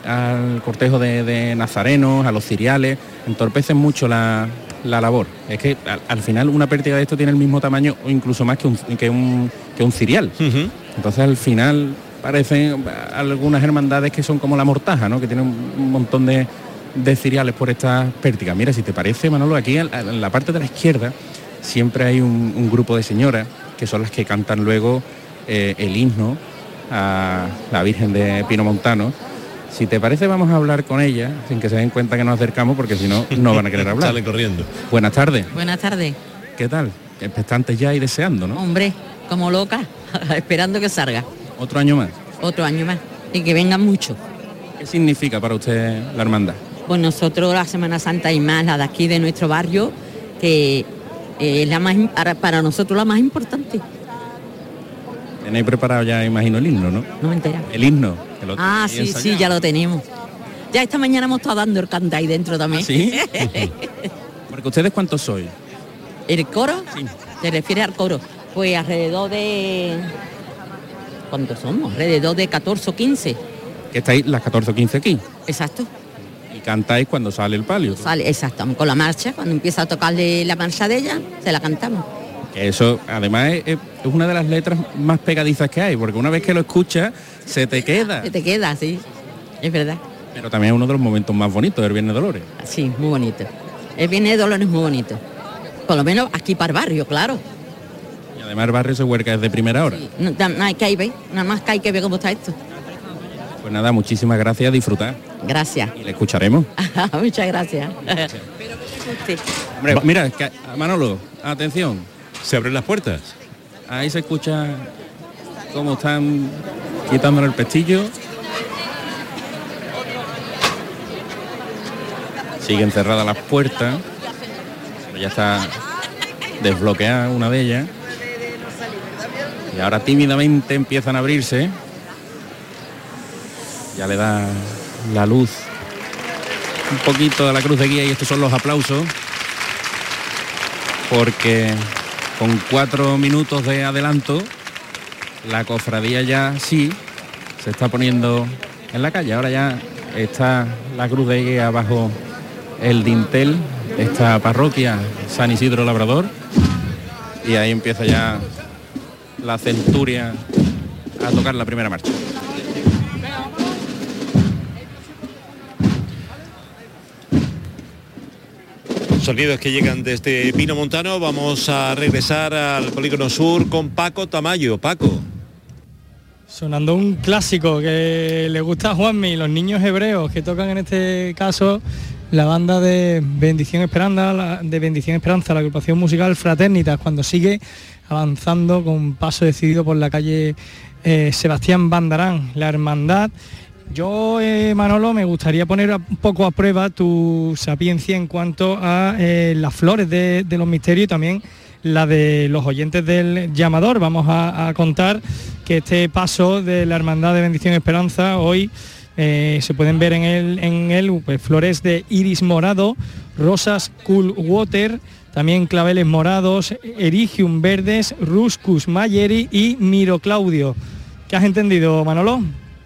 al cortejo de, de nazarenos, a los ciriales, entorpecen mucho la, la labor. Es que al, al final una pértiga de esto tiene el mismo tamaño o incluso más que un, que un, que un cirial. Uh-huh. Entonces al final parecen algunas hermandades que son como la mortaja, ¿no? Que tienen un montón de, de ciriales por estas pértigas. Mira, si te parece, Manolo, aquí en, en la parte de la izquierda siempre hay un, un grupo de señoras que son las que cantan luego eh, el himno a la Virgen de Pinomontano. Si te parece, vamos a hablar con ella, sin que se den cuenta que nos acercamos, porque si no, no van a querer hablar. Sale corriendo. Buenas tardes. Buenas tardes. ¿Qué tal? Expectantes ya y deseando, ¿no? Hombre, como loca, esperando que salga. Otro año más. Otro año más. Y que vengan muchos. ¿Qué significa para usted la hermandad? Pues nosotros la Semana Santa y más la de aquí de nuestro barrio, que es la más para, para nosotros la más importante. Tenéis preparado ya, imagino, el himno, ¿no? No me entera. El himno. Que lo ah, sí, ensayado. Sí, ya lo tenemos. Ya esta mañana hemos estado dando el cante ahí dentro también. ¿Ah, sí? Porque ustedes, ¿cuántos sois? ¿El coro? Sí. ¿Te refieres al coro? Pues alrededor de... ¿Cuántos somos? Alrededor de catorce o quince. Que estáis las catorce o quince aquí. Exacto. Y cantáis cuando sale el palio. Sale, exacto, con la marcha, cuando empieza a tocarle la marcha de ella, se la cantamos. Eso, además, es, es una de las letras más pegadizas que hay, porque una vez que lo escuchas, se te queda. Se te queda, sí, es verdad. Pero también es uno de los momentos más bonitos del Viernes de Dolores. Sí, muy bonito. El Viernes de Dolores es muy bonito. Por lo menos aquí para el barrio, claro. Y además el barrio se huerca desde primera hora. Sí, no, nada que hay ver, nada más que hay que ver cómo está esto. Pues nada, muchísimas gracias, disfrutar. Gracias. Y le escucharemos. Muchas gracias. Hombre, mira, que, Manolo, atención. ¿Se abren las puertas? Ahí se escucha cómo están quitándole el pestillo. Siguen cerradas las puertas. Pero ya está desbloqueada una de ellas. Y ahora tímidamente empiezan a abrirse. Ya le da la luz un poquito a la cruz de guía y estos son los aplausos. Porque con cuatro minutos de adelanto, la cofradía ya sí se está poniendo en la calle. Ahora ya está la cruz de guía bajo el dintel, esta parroquia San Isidro Labrador. Y ahí empieza ya la centuria a tocar la primera marcha. Sonidos que llegan desde Pino Montano. Vamos a regresar al Polígono Sur con Paco Tamayo. Paco. Sonando un clásico que le gusta a Juanmi, los niños hebreos, que tocan en este caso la banda de Bendición Esperanza, la, de Bendición Esperanza, la agrupación musical Fraternitas, cuando sigue avanzando con paso decidido por la calle eh, Sebastián Bandarán, la hermandad. Yo, eh, Manolo, me gustaría poner un poco a prueba tu sapiencia en cuanto a eh, las flores de, de los misterios y también la de los oyentes del llamador. Vamos a, a contar que este paso de la Hermandad de Bendición Esperanza hoy eh, se pueden ver en él, en él pues, flores de iris morado, rosas cool water, también claveles morados, erigium verdes, ruscus mayeri y miroclaudio. ¿Qué has entendido, Manolo?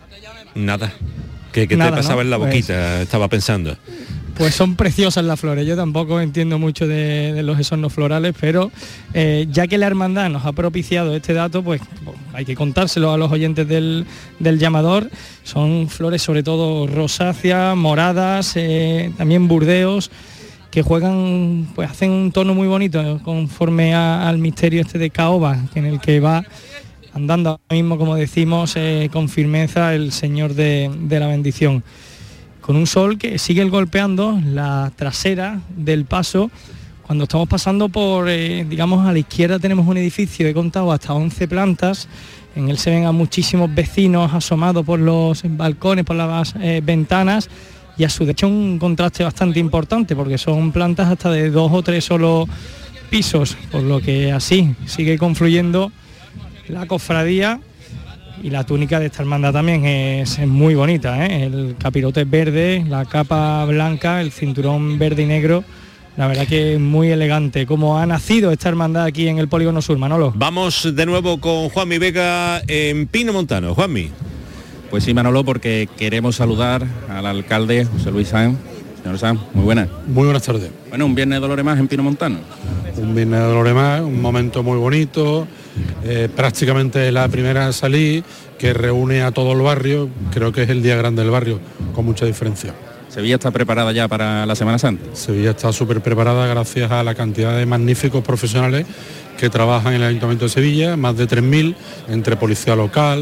Nada. ¿Qué, qué Nada, te pasaba ¿no? en la boquita? Pues, estaba pensando. Pues son preciosas las flores. Yo tampoco entiendo mucho de, de los esornos florales, pero eh, ya que la hermandad nos ha propiciado este dato, pues, pues hay que contárselo a los oyentes del, del llamador. Son flores sobre todo rosáceas, moradas, eh, también burdeos, que juegan, pues hacen un tono muy bonito conforme a, al misterio este de caoba, en el que va andando ahora mismo, como decimos, eh, con firmeza el Señor de, de la bendición. Con un sol que sigue golpeando la trasera del paso. Cuando estamos pasando por, eh, digamos, a la izquierda tenemos un edificio, he contado, hasta once plantas. En él se ven a muchísimos vecinos asomados por los balcones, por las eh, ventanas. Y a su vez un contraste bastante importante, porque son plantas hasta de dos o tres solo pisos. Por lo que así sigue confluyendo la cofradía, y la túnica de esta hermandad también es, es muy bonita, ¿eh? El capirote verde, la capa blanca, el cinturón verde y negro, la verdad que es muy elegante. ¿Cómo ha nacido esta hermandad aquí en el Polígono Sur, Manolo? Vamos de nuevo con Juanmi Vega en Pino Montano. Juanmi. Pues sí, Manolo, porque queremos saludar al alcalde José Luis Sanz. Señor Sanz, muy buenas. Muy buenas tardes. Bueno, un Viernes de Dolores más en Pino Montano. Un Viernes de Dolores más, un momento muy bonito, eh, prácticamente la primera en salir, que reúne a todo el barrio. Creo que es el día grande del barrio, con mucha diferencia. ¿Sevilla está preparada ya para la Semana Santa? Sevilla está súper preparada gracias a la cantidad de magníficos profesionales que trabajan en el Ayuntamiento de Sevilla, más de tres mil, entre policía local,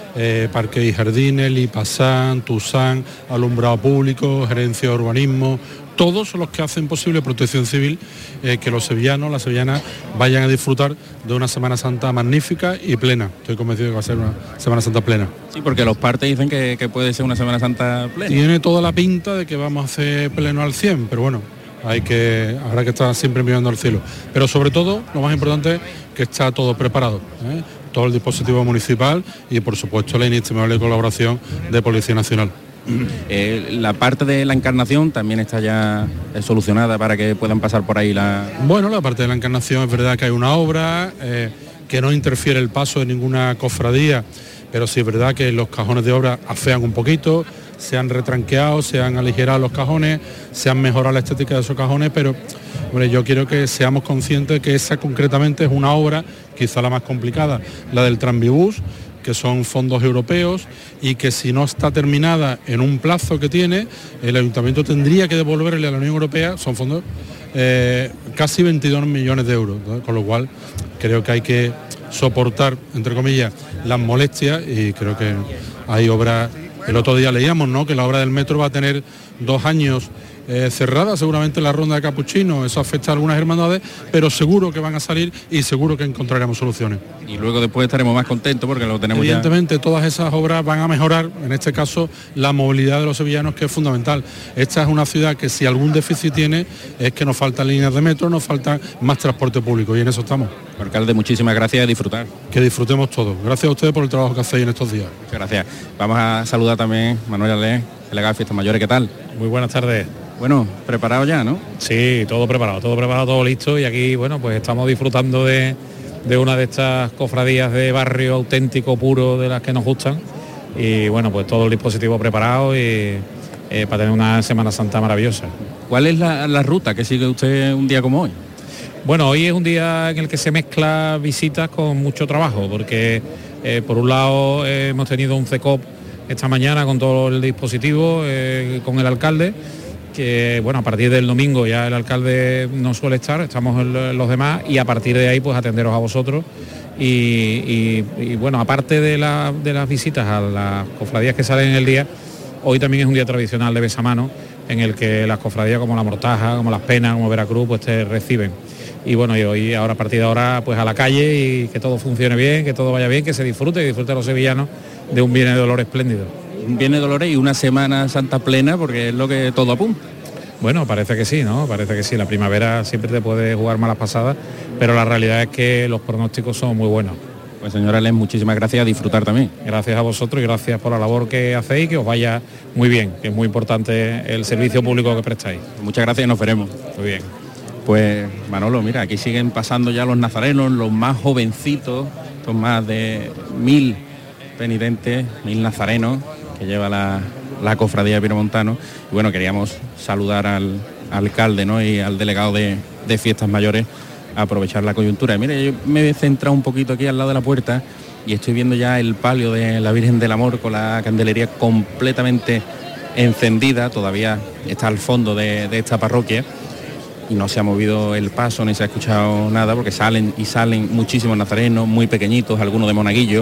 eh, Parques y Jardines, Lipasan, Tusan, Alumbrado Público, Gerencia de Urbanismo, todos los que hacen posible Protección Civil, eh, que los sevillanos, las sevillanas vayan a disfrutar de una Semana Santa magnífica y plena. Estoy convencido de que va a ser una Semana Santa plena. Sí, porque los partes dicen que, que puede ser una Semana Santa plena. Tiene toda la pinta de que vamos a hacer pleno al cien, pero bueno, hay que, habrá que estar siempre mirando al cielo. Pero sobre todo, lo más importante es que está todo preparado, ¿eh? Todo el dispositivo municipal y por supuesto la inestimable colaboración de Policía Nacional. Eh, la parte de la Encarnación también está ya eh, solucionada para que puedan pasar por ahí la... Bueno, la parte de la Encarnación es verdad que hay una obra eh, que no interfiere el paso de ninguna cofradía, pero sí es verdad que los cajones de obra afean un poquito, se han retranqueado, se han aligerado los cajones, se han mejorado la estética de esos cajones, pero hombre, yo quiero que seamos conscientes de que esa concretamente es una obra, quizá la más complicada, la del tranvibús, que son fondos europeos y que si no está terminada en un plazo que tiene, el ayuntamiento tendría que devolverle a la Unión Europea, son fondos eh, casi veintidós millones de euros, ¿no? Con lo cual creo que hay que soportar, entre comillas, las molestias y creo que hay obras, el otro día leíamos, ¿no?, que la obra del metro va a tener dos años Eh, cerrada, seguramente la ronda de Capuchino, eso afecta a algunas hermandades, pero seguro que van a salir y seguro que encontraremos soluciones. Y luego después estaremos más contentos porque lo tenemos. Evidentemente ya... todas esas obras van a mejorar, en este caso, la movilidad de los sevillanos, que es fundamental. Esta es una ciudad que si algún déficit tiene es que nos faltan líneas de metro, nos falta más transporte público y en eso estamos. Alcalde, muchísimas gracias y disfrutar. Que disfrutemos todos. Gracias a ustedes por el trabajo que hacéis en estos días. Muchas gracias. Vamos a saludar también a Manuel Alé, delegado de Fiestas Mayores, ¿qué tal? Muy buenas tardes. Bueno, preparado ya, ¿no? Sí, todo preparado, todo preparado, todo listo y aquí, bueno, pues estamos disfrutando de, de una de estas cofradías de barrio auténtico, puro, de las que nos gustan y bueno, pues todo el dispositivo preparado y eh, para tener una Semana Santa maravillosa. ¿Cuál es la, la ruta que sigue usted un día como hoy? Bueno, hoy es un día en el que se mezcla visitas con mucho trabajo porque eh, por un lado eh, hemos tenido un C E C O P esta mañana con todo el dispositivo, eh, con el alcalde, que bueno, a partir del domingo ya el alcalde no suele estar, estamos el, los demás y a partir de ahí pues atenderos a vosotros y, y, y bueno, aparte de, la, de las visitas a las cofradías que salen en el día, hoy también es un día tradicional de besamano en el que las cofradías como la Mortaja, como las Penas, como Veracruz pues te reciben y bueno, y hoy ahora a partir de ahora pues a la calle y que todo funcione bien, que todo vaya bien, que se disfrute y disfrute a los sevillanos de un Viernes de Dolores espléndido. Un Viernes de Dolores y una Semana Santa plena porque es lo que todo apunta. Bueno, parece que sí, ¿no? Parece que sí. La primavera siempre te puede jugar malas pasadas, pero la realidad es que los pronósticos son muy buenos. Pues señora Alén, muchísimas gracias, a disfrutar también. Gracias a vosotros y gracias por la labor que hacéis, que os vaya muy bien, que es muy importante el servicio público que prestáis. Muchas gracias y nos veremos. Muy bien. Pues Manolo, mira, aquí siguen pasando ya los nazarenos, los más jovencitos, son más de mil penitentes, mil nazarenos que lleva la, la cofradía de Piemontano. Y bueno, queríamos saludar al, al alcalde, ¿no?, y al delegado de, de Fiestas Mayores, a aprovechar la coyuntura. Y mire, yo me he centrado un poquito aquí al lado de la puerta y estoy viendo ya el palio de la Virgen del Amor con la candelería completamente encendida, todavía está al fondo de, de esta parroquia y no se ha movido el paso ni se ha escuchado nada porque salen y salen muchísimos nazarenos, muy pequeñitos, algunos de monaguillos.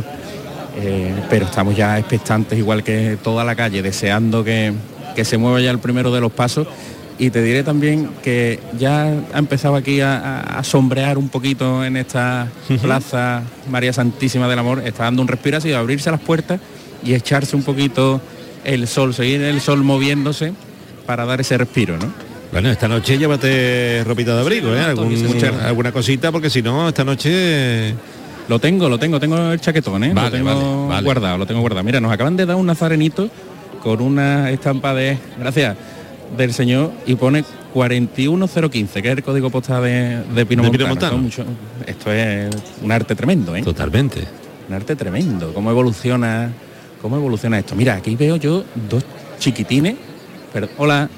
Eh, pero estamos ya expectantes, igual que toda la calle, deseando que, que se mueva ya el primero de los pasos. Y te diré también que ya ha empezado aquí a, a, a sombrear un poquito en esta uh-huh. plaza María Santísima del Amor, está dando un respiro, así, abrirse las puertas y echarse un poquito el sol, seguir el sol moviéndose para dar ese respiro, ¿no? Bueno, esta noche llévate ropita de abrigo, ¿eh? Algún, mucha, alguna cosita, porque si no, esta noche... Lo tengo, lo tengo, tengo el chaquetón, ¿eh? Vale, lo tengo vale, vale. guardado, lo tengo guardado. Mira, nos acaban de dar un nazarenito con una estampa de, gracias, del señor y pone cuarenta y uno cero quince, que es el código postal de, de Pino Montano. Esto, mucho, esto es un arte tremendo, ¿eh? Totalmente. Un arte tremendo. ¿Cómo evoluciona, cómo evoluciona esto? Mira, aquí veo yo dos chiquitines. Pero, hola.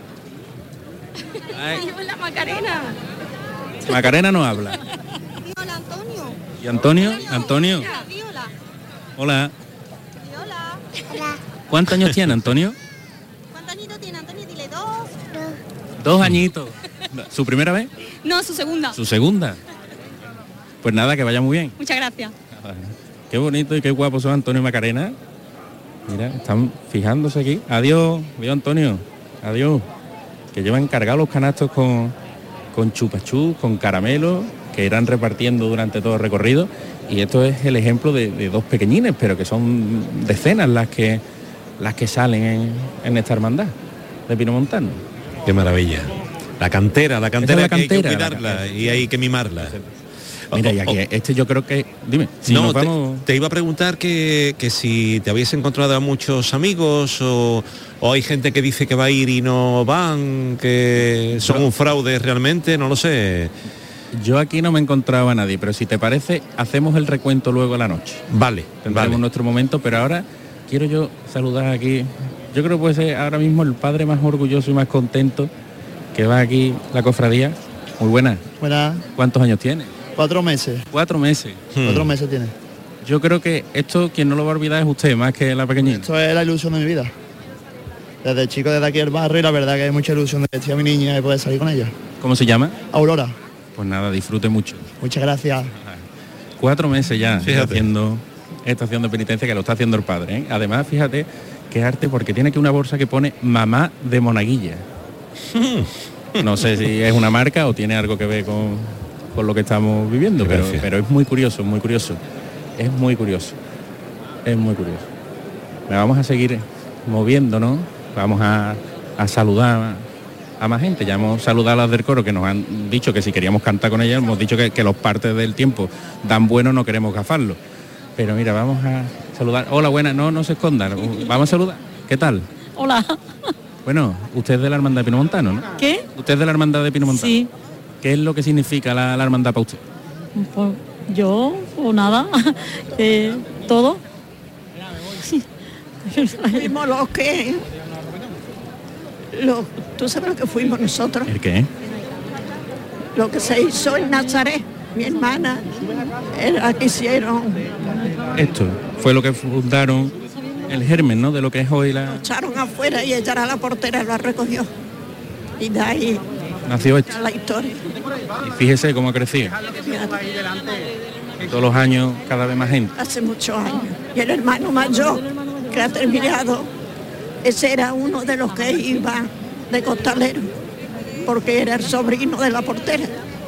Ay. Hola, Macarena. Macarena no habla. Hola, Antonio. ¿Y Antonio? Antonio. Hola. Hola. ¿Cuántos años tiene Antonio? ¿Cuántos añitos tiene Antonio? Dile dos. Dos añitos. ¿Su primera vez? No, su segunda. Su segunda. Pues nada, que vaya muy bien. Muchas gracias. Qué bonito y qué guapo son Antonio y Macarena. Mira, están fijándose aquí. Adiós, adiós Antonio, adiós. Que llevan cargados los canastos con, con chupachú, con caramelo, que irán repartiendo durante todo el recorrido. Y esto es el ejemplo de, de dos pequeñines, pero que son decenas las que las que salen en, en esta hermandad de Pinomontano. Qué maravilla. La cantera, la cantera, la que hay que cantera, cuidarla la y hay que mimarla. Mira, y aquí este yo creo que... Dime, si no, nos vamos... te, te iba a preguntar que, que si te habías encontrado a muchos amigos o, o hay gente que dice que va a ir y no van, que son un fraude realmente, no lo sé. Yo aquí no me encontraba a nadie, pero si te parece, hacemos el recuento luego a la noche. Vale, tendremos vale. nuestro momento, pero ahora quiero yo saludar aquí. Yo creo que puede ser ahora mismo el padre más orgulloso y más contento que va aquí la cofradía. Muy buena. Buenas. ¿Cuántos años tiene? Cuatro meses. Cuatro meses. Hmm. Cuatro meses tiene. Yo creo que esto, quien no lo va a olvidar es usted, más que la pequeñita. Esto es la ilusión de mi vida. Desde chico, desde aquí el barrio, y la verdad que hay mucha ilusión de vestir a mi niña y poder salir con ella. ¿Cómo se llama? Aurora. Pues nada, disfrute mucho. Muchas gracias. Cuatro meses ya Fíjate. haciendo esta acción de penitencia que lo está haciendo el padre, ¿eh? Además, fíjate qué arte, porque tiene aquí una bolsa que pone Mamá de Monaguilla. No sé si es una marca o tiene algo que ver con, con lo que estamos viviendo, pero, pero es muy curioso, muy curioso. Es muy curioso. Es muy curioso. Vamos a seguir moviéndonos, vamos a, a saludar a más gente. Ya hemos saludado a las del coro que nos han dicho que si queríamos cantar con ellas, hemos dicho que, que los partes del tiempo dan bueno, no queremos gafarlo. Pero mira, vamos a saludar. Hola, buena, no, no se escondan. Vamos a saludar. ¿Qué tal? Hola. Bueno, usted es de la hermandad de Pinomontano, ¿no? ¿Qué? Usted es de la hermandad de Pinomontano. Sí. ¿Qué es lo que significa la, la hermandad para usted? Pues yo, o nada, eh, todo. Fuimos los que... Lo, ¿Tú sabes lo que fuimos nosotros? ¿El qué? Lo que se hizo en Nazaret, mi hermana, era que hicieron, Esto fue lo que fundaron el germen, ¿no? De lo que es hoy la... echaron afuera y ella era la portera, la recogió. Y de ahí Nació esto. la historia. Y fíjese cómo ha crecido. Todos los años, cada vez más gente. Hace muchos años. Y el hermano mayor, que ha terminado, ese era uno de los que iba de costalero, porque era el sobrino de la portera.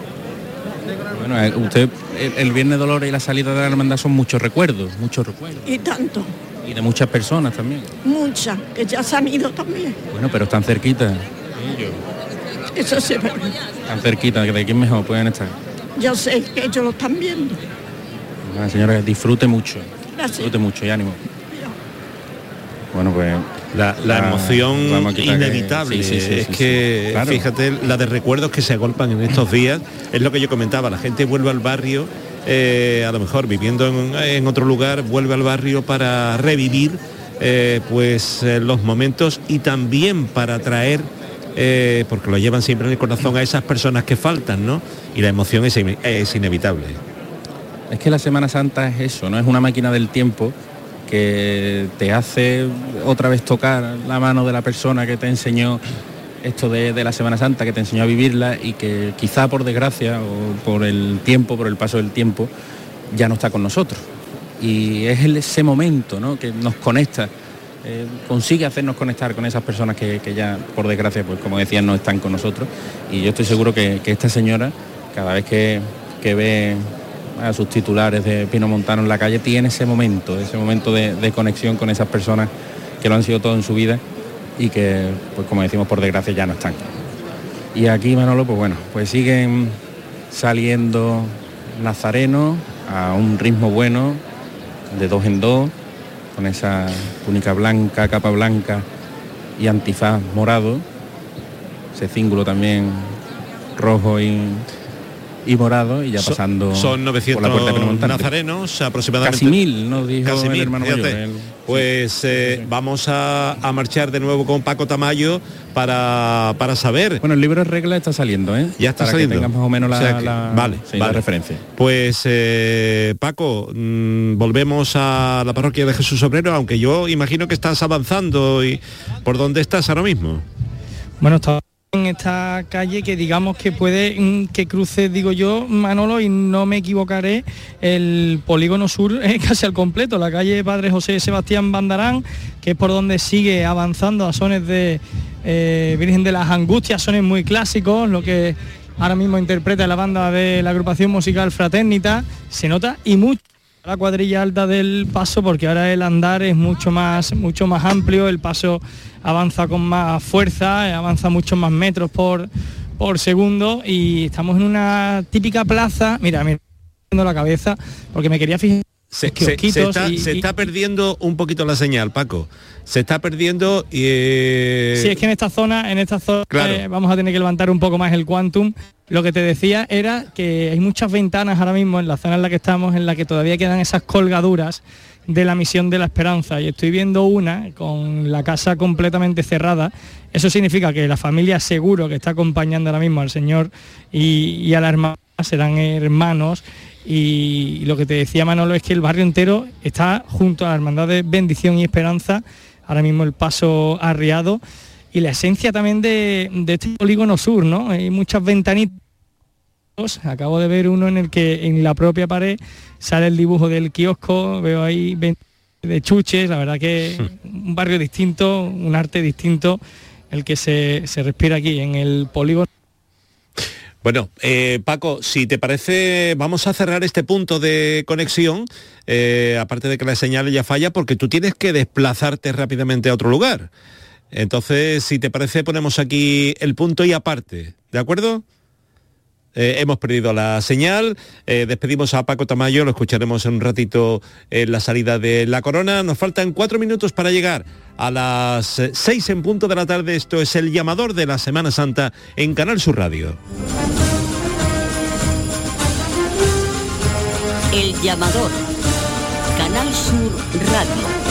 Bueno, eh, usted, el, el Viernes de Dolores y la salida de la hermandad son muchos recuerdos, muchos recuerdos. Y tanto, Y de muchas personas también. muchas, que ya se han ido también. Bueno, pero están cerquita. Eso sí, pero Tan cerquita, que de quién mejor pueden estar. yo sé que ellos lo están viendo. Bueno, señora, disfrute mucho. Gracias. Disfrute mucho y ánimo. Bueno, pues... La, la ah, emoción vamos a quitar que- inevitable. sí, sí, sí, es sí, que, sí. Claro. fíjate, la de recuerdos que se agolpan en estos días, es lo que yo comentaba, la gente vuelve al barrio, eh, a lo mejor viviendo en, en otro lugar, vuelve al barrio para revivir eh, pues eh, los momentos y también para traer, eh, porque lo llevan siempre en el corazón, a esas personas que faltan, ¿no? Y la emoción es, in- es inevitable. Es que la Semana Santa es eso, no es una máquina del tiempo que te hace otra vez tocar la mano de la persona que te enseñó esto de, de la Semana Santa, que te enseñó a vivirla y que quizá por desgracia o por el tiempo, por el paso del tiempo, ya no está con nosotros. Y es el- ese momento, ¿no?, que nos conecta, eh, consigue hacernos conectar con esas personas que, que ya, por desgracia, pues como decían, no están con nosotros. Y yo estoy seguro que, que esta señora, cada vez que, que ve a sus titulares de Pinomontano en la calle, tiene ese momento, ese momento de, de conexión con esas personas que lo han sido todo en su vida y que, pues como decimos, por desgracia ya no están. Y aquí, Manolo, pues bueno, pues siguen saliendo nazarenos a un ritmo bueno, de dos en dos, con esa túnica blanca, capa blanca y antifaz morado, ese cíngulo también rojo y... y morado, y ya Son- pasando son por la puerta de novecientos Pinomontano. nazarenos aproximadamente. Casi mil, nos dijo Casi el mil, hermano fíjate. mayor. el- Pues eh, vamos a, a marchar de nuevo con Paco Tamayo para, para saber. Bueno, el libro de regla está saliendo, ¿eh? Ya está Para saliendo. que tengas más o menos la, O sea que- la- vale, sí, la vale. referencia. Pues eh, Paco, mm, volvemos a la parroquia de Jesús Obrero, aunque yo imagino que estás avanzando. Y ¿por dónde estás ahora mismo? Bueno, está en esta calle que digamos que puede que cruce, digo yo, Manolo, y no me equivocaré, el polígono sur eh, casi al completo, la calle Padre José Sebastián Bandarán, que es por donde sigue avanzando a sones de eh, Virgen de las Angustias, sones muy clásicos, lo que ahora mismo interpreta la banda de la agrupación musical Fraternita, se nota y mucho la cuadrilla alta del paso, porque ahora el andar es mucho más mucho más amplio, el paso avanza con más fuerza, avanza muchos más metros por, por segundo, y estamos en una típica plaza. Mira, me estoy la cabeza porque me quería fijar. Se, se, se, está, y, se y... está perdiendo un poquito la señal, Paco. Se está perdiendo y... Eh... Sí, es que en esta zona, en esta zona claro. eh, vamos a tener que levantar un poco más el quantum. Lo que te decía era que hay muchas ventanas ahora mismo en la zona en la que estamos, en la que todavía quedan esas colgaduras de la Misión de la Esperanza, y estoy viendo una con la casa completamente cerrada. Eso significa que la familia seguro que está acompañando ahora mismo al Señor y, y a la hermana serán hermanos. Y lo que te decía, Manolo, es que el barrio entero está junto a la Hermandad de Bendición y Esperanza, ahora mismo el paso arriado, y la esencia también de, de este polígono sur, ¿no? Hay muchas ventanitas. Acabo de ver uno en el que en la propia pared sale el dibujo del kiosco, veo ahí de chuches, la verdad que un barrio distinto, un arte distinto, el que se, se respira aquí en el polígono. Bueno, eh, Paco, si te parece, vamos a cerrar este punto de conexión, eh, aparte de que la señal ya falla, porque tú tienes que desplazarte rápidamente a otro lugar. Entonces, si te parece, ponemos aquí el punto y aparte, ¿de acuerdo? Eh, hemos perdido la señal, eh, despedimos a Paco Tamayo, lo escucharemos en un ratito en la salida de La Corona. Nos faltan cuatro minutos para llegar a las seis en punto de la tarde. Esto es El Llamador de la Semana Santa en Canal Sur Radio. El Llamador, Canal Sur Radio.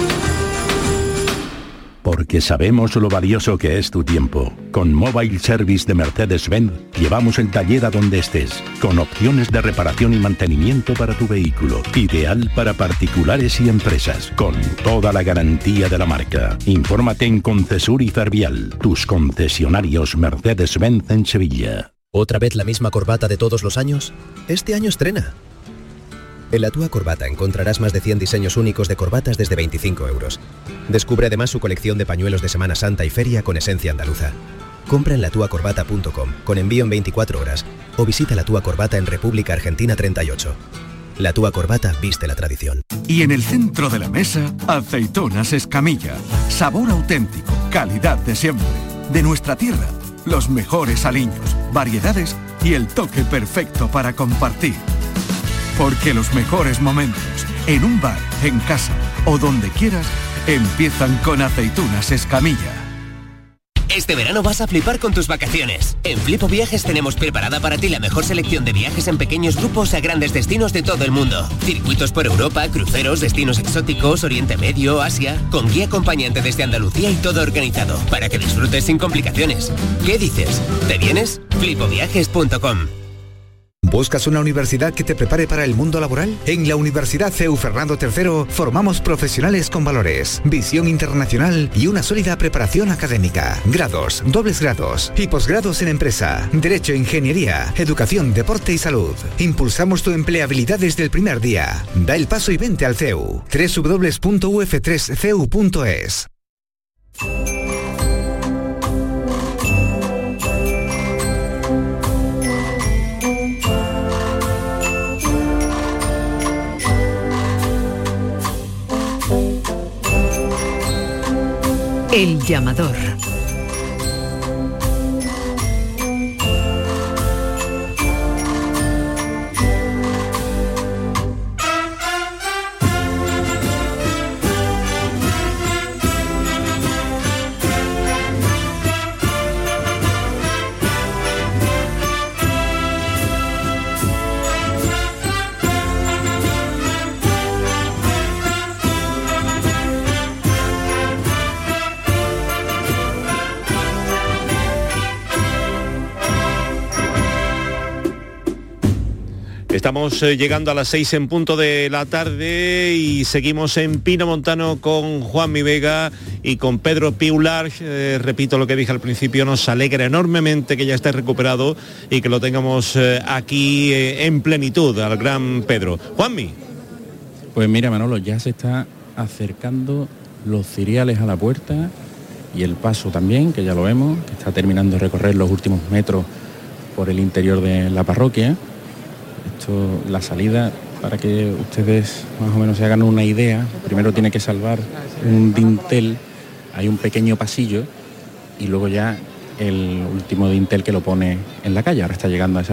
Porque sabemos lo valioso que es tu tiempo. Con Mobile Service de Mercedes-Benz llevamos el taller a donde estés, con opciones de reparación y mantenimiento para tu vehículo, ideal para particulares y empresas, con toda la garantía de la marca. Infórmate en Concesur y Fervial, tus concesionarios Mercedes-Benz en Sevilla. ¿Otra vez la misma corbata de todos los años? Este año estrena. En La Túa Corbata encontrarás más de cien diseños únicos de corbatas desde veinticinco euros. Descubre además su colección de pañuelos de Semana Santa y Feria con esencia andaluza. Compra en la tua corbata punto com con envío en veinticuatro horas o visita La Túa Corbata en República Argentina treinta y ocho. La Túa Corbata viste la tradición. Y en el centro de la mesa, aceitunas Escamilla. Sabor auténtico, calidad de siempre. De nuestra tierra, los mejores aliños, variedades y el toque perfecto para compartir. Porque los mejores momentos, en un bar, en casa o donde quieras, empiezan con aceitunas Escamilla. Este verano vas a flipar con tus vacaciones. En Flipo Viajes tenemos preparada para ti la mejor selección de viajes en pequeños grupos a grandes destinos de todo el mundo. Circuitos por Europa, cruceros, destinos exóticos, Oriente Medio, Asia, con guía acompañante desde Andalucía y todo organizado, para que disfrutes sin complicaciones. ¿Qué dices? ¿Te vienes? flipo viajes punto com. ¿Buscas una universidad que te prepare para el mundo laboral? En la Universidad C E U Fernando tercero formamos profesionales con valores, visión internacional y una sólida preparación académica. Grados, dobles grados y posgrados en empresa, derecho, ingeniería, educación, deporte y salud. Impulsamos tu empleabilidad desde el primer día. Da el paso y vente al C E U. doble u doble u doble u punto u f tres c e u punto es. El Llamador. Estamos eh, llegando a las seis en punto de la tarde y seguimos en Pino Montano con Juanmi Vega y con Pedro Piular. Eh, repito lo que dije al principio, nos alegra enormemente que ya esté recuperado y que lo tengamos eh, aquí eh, en plenitud al gran Pedro. Juanmi. Pues mira, Manolo, ya se está acercando los ciriales a la puerta y el paso también, que ya lo vemos, que está terminando de recorrer los últimos metros por el interior de la parroquia. Esto, la salida, para que ustedes más o menos se hagan una idea, primero tiene que salvar un dintel, hay un pequeño pasillo y luego ya el último dintel que lo pone en la calle. Ahora está llegando a esa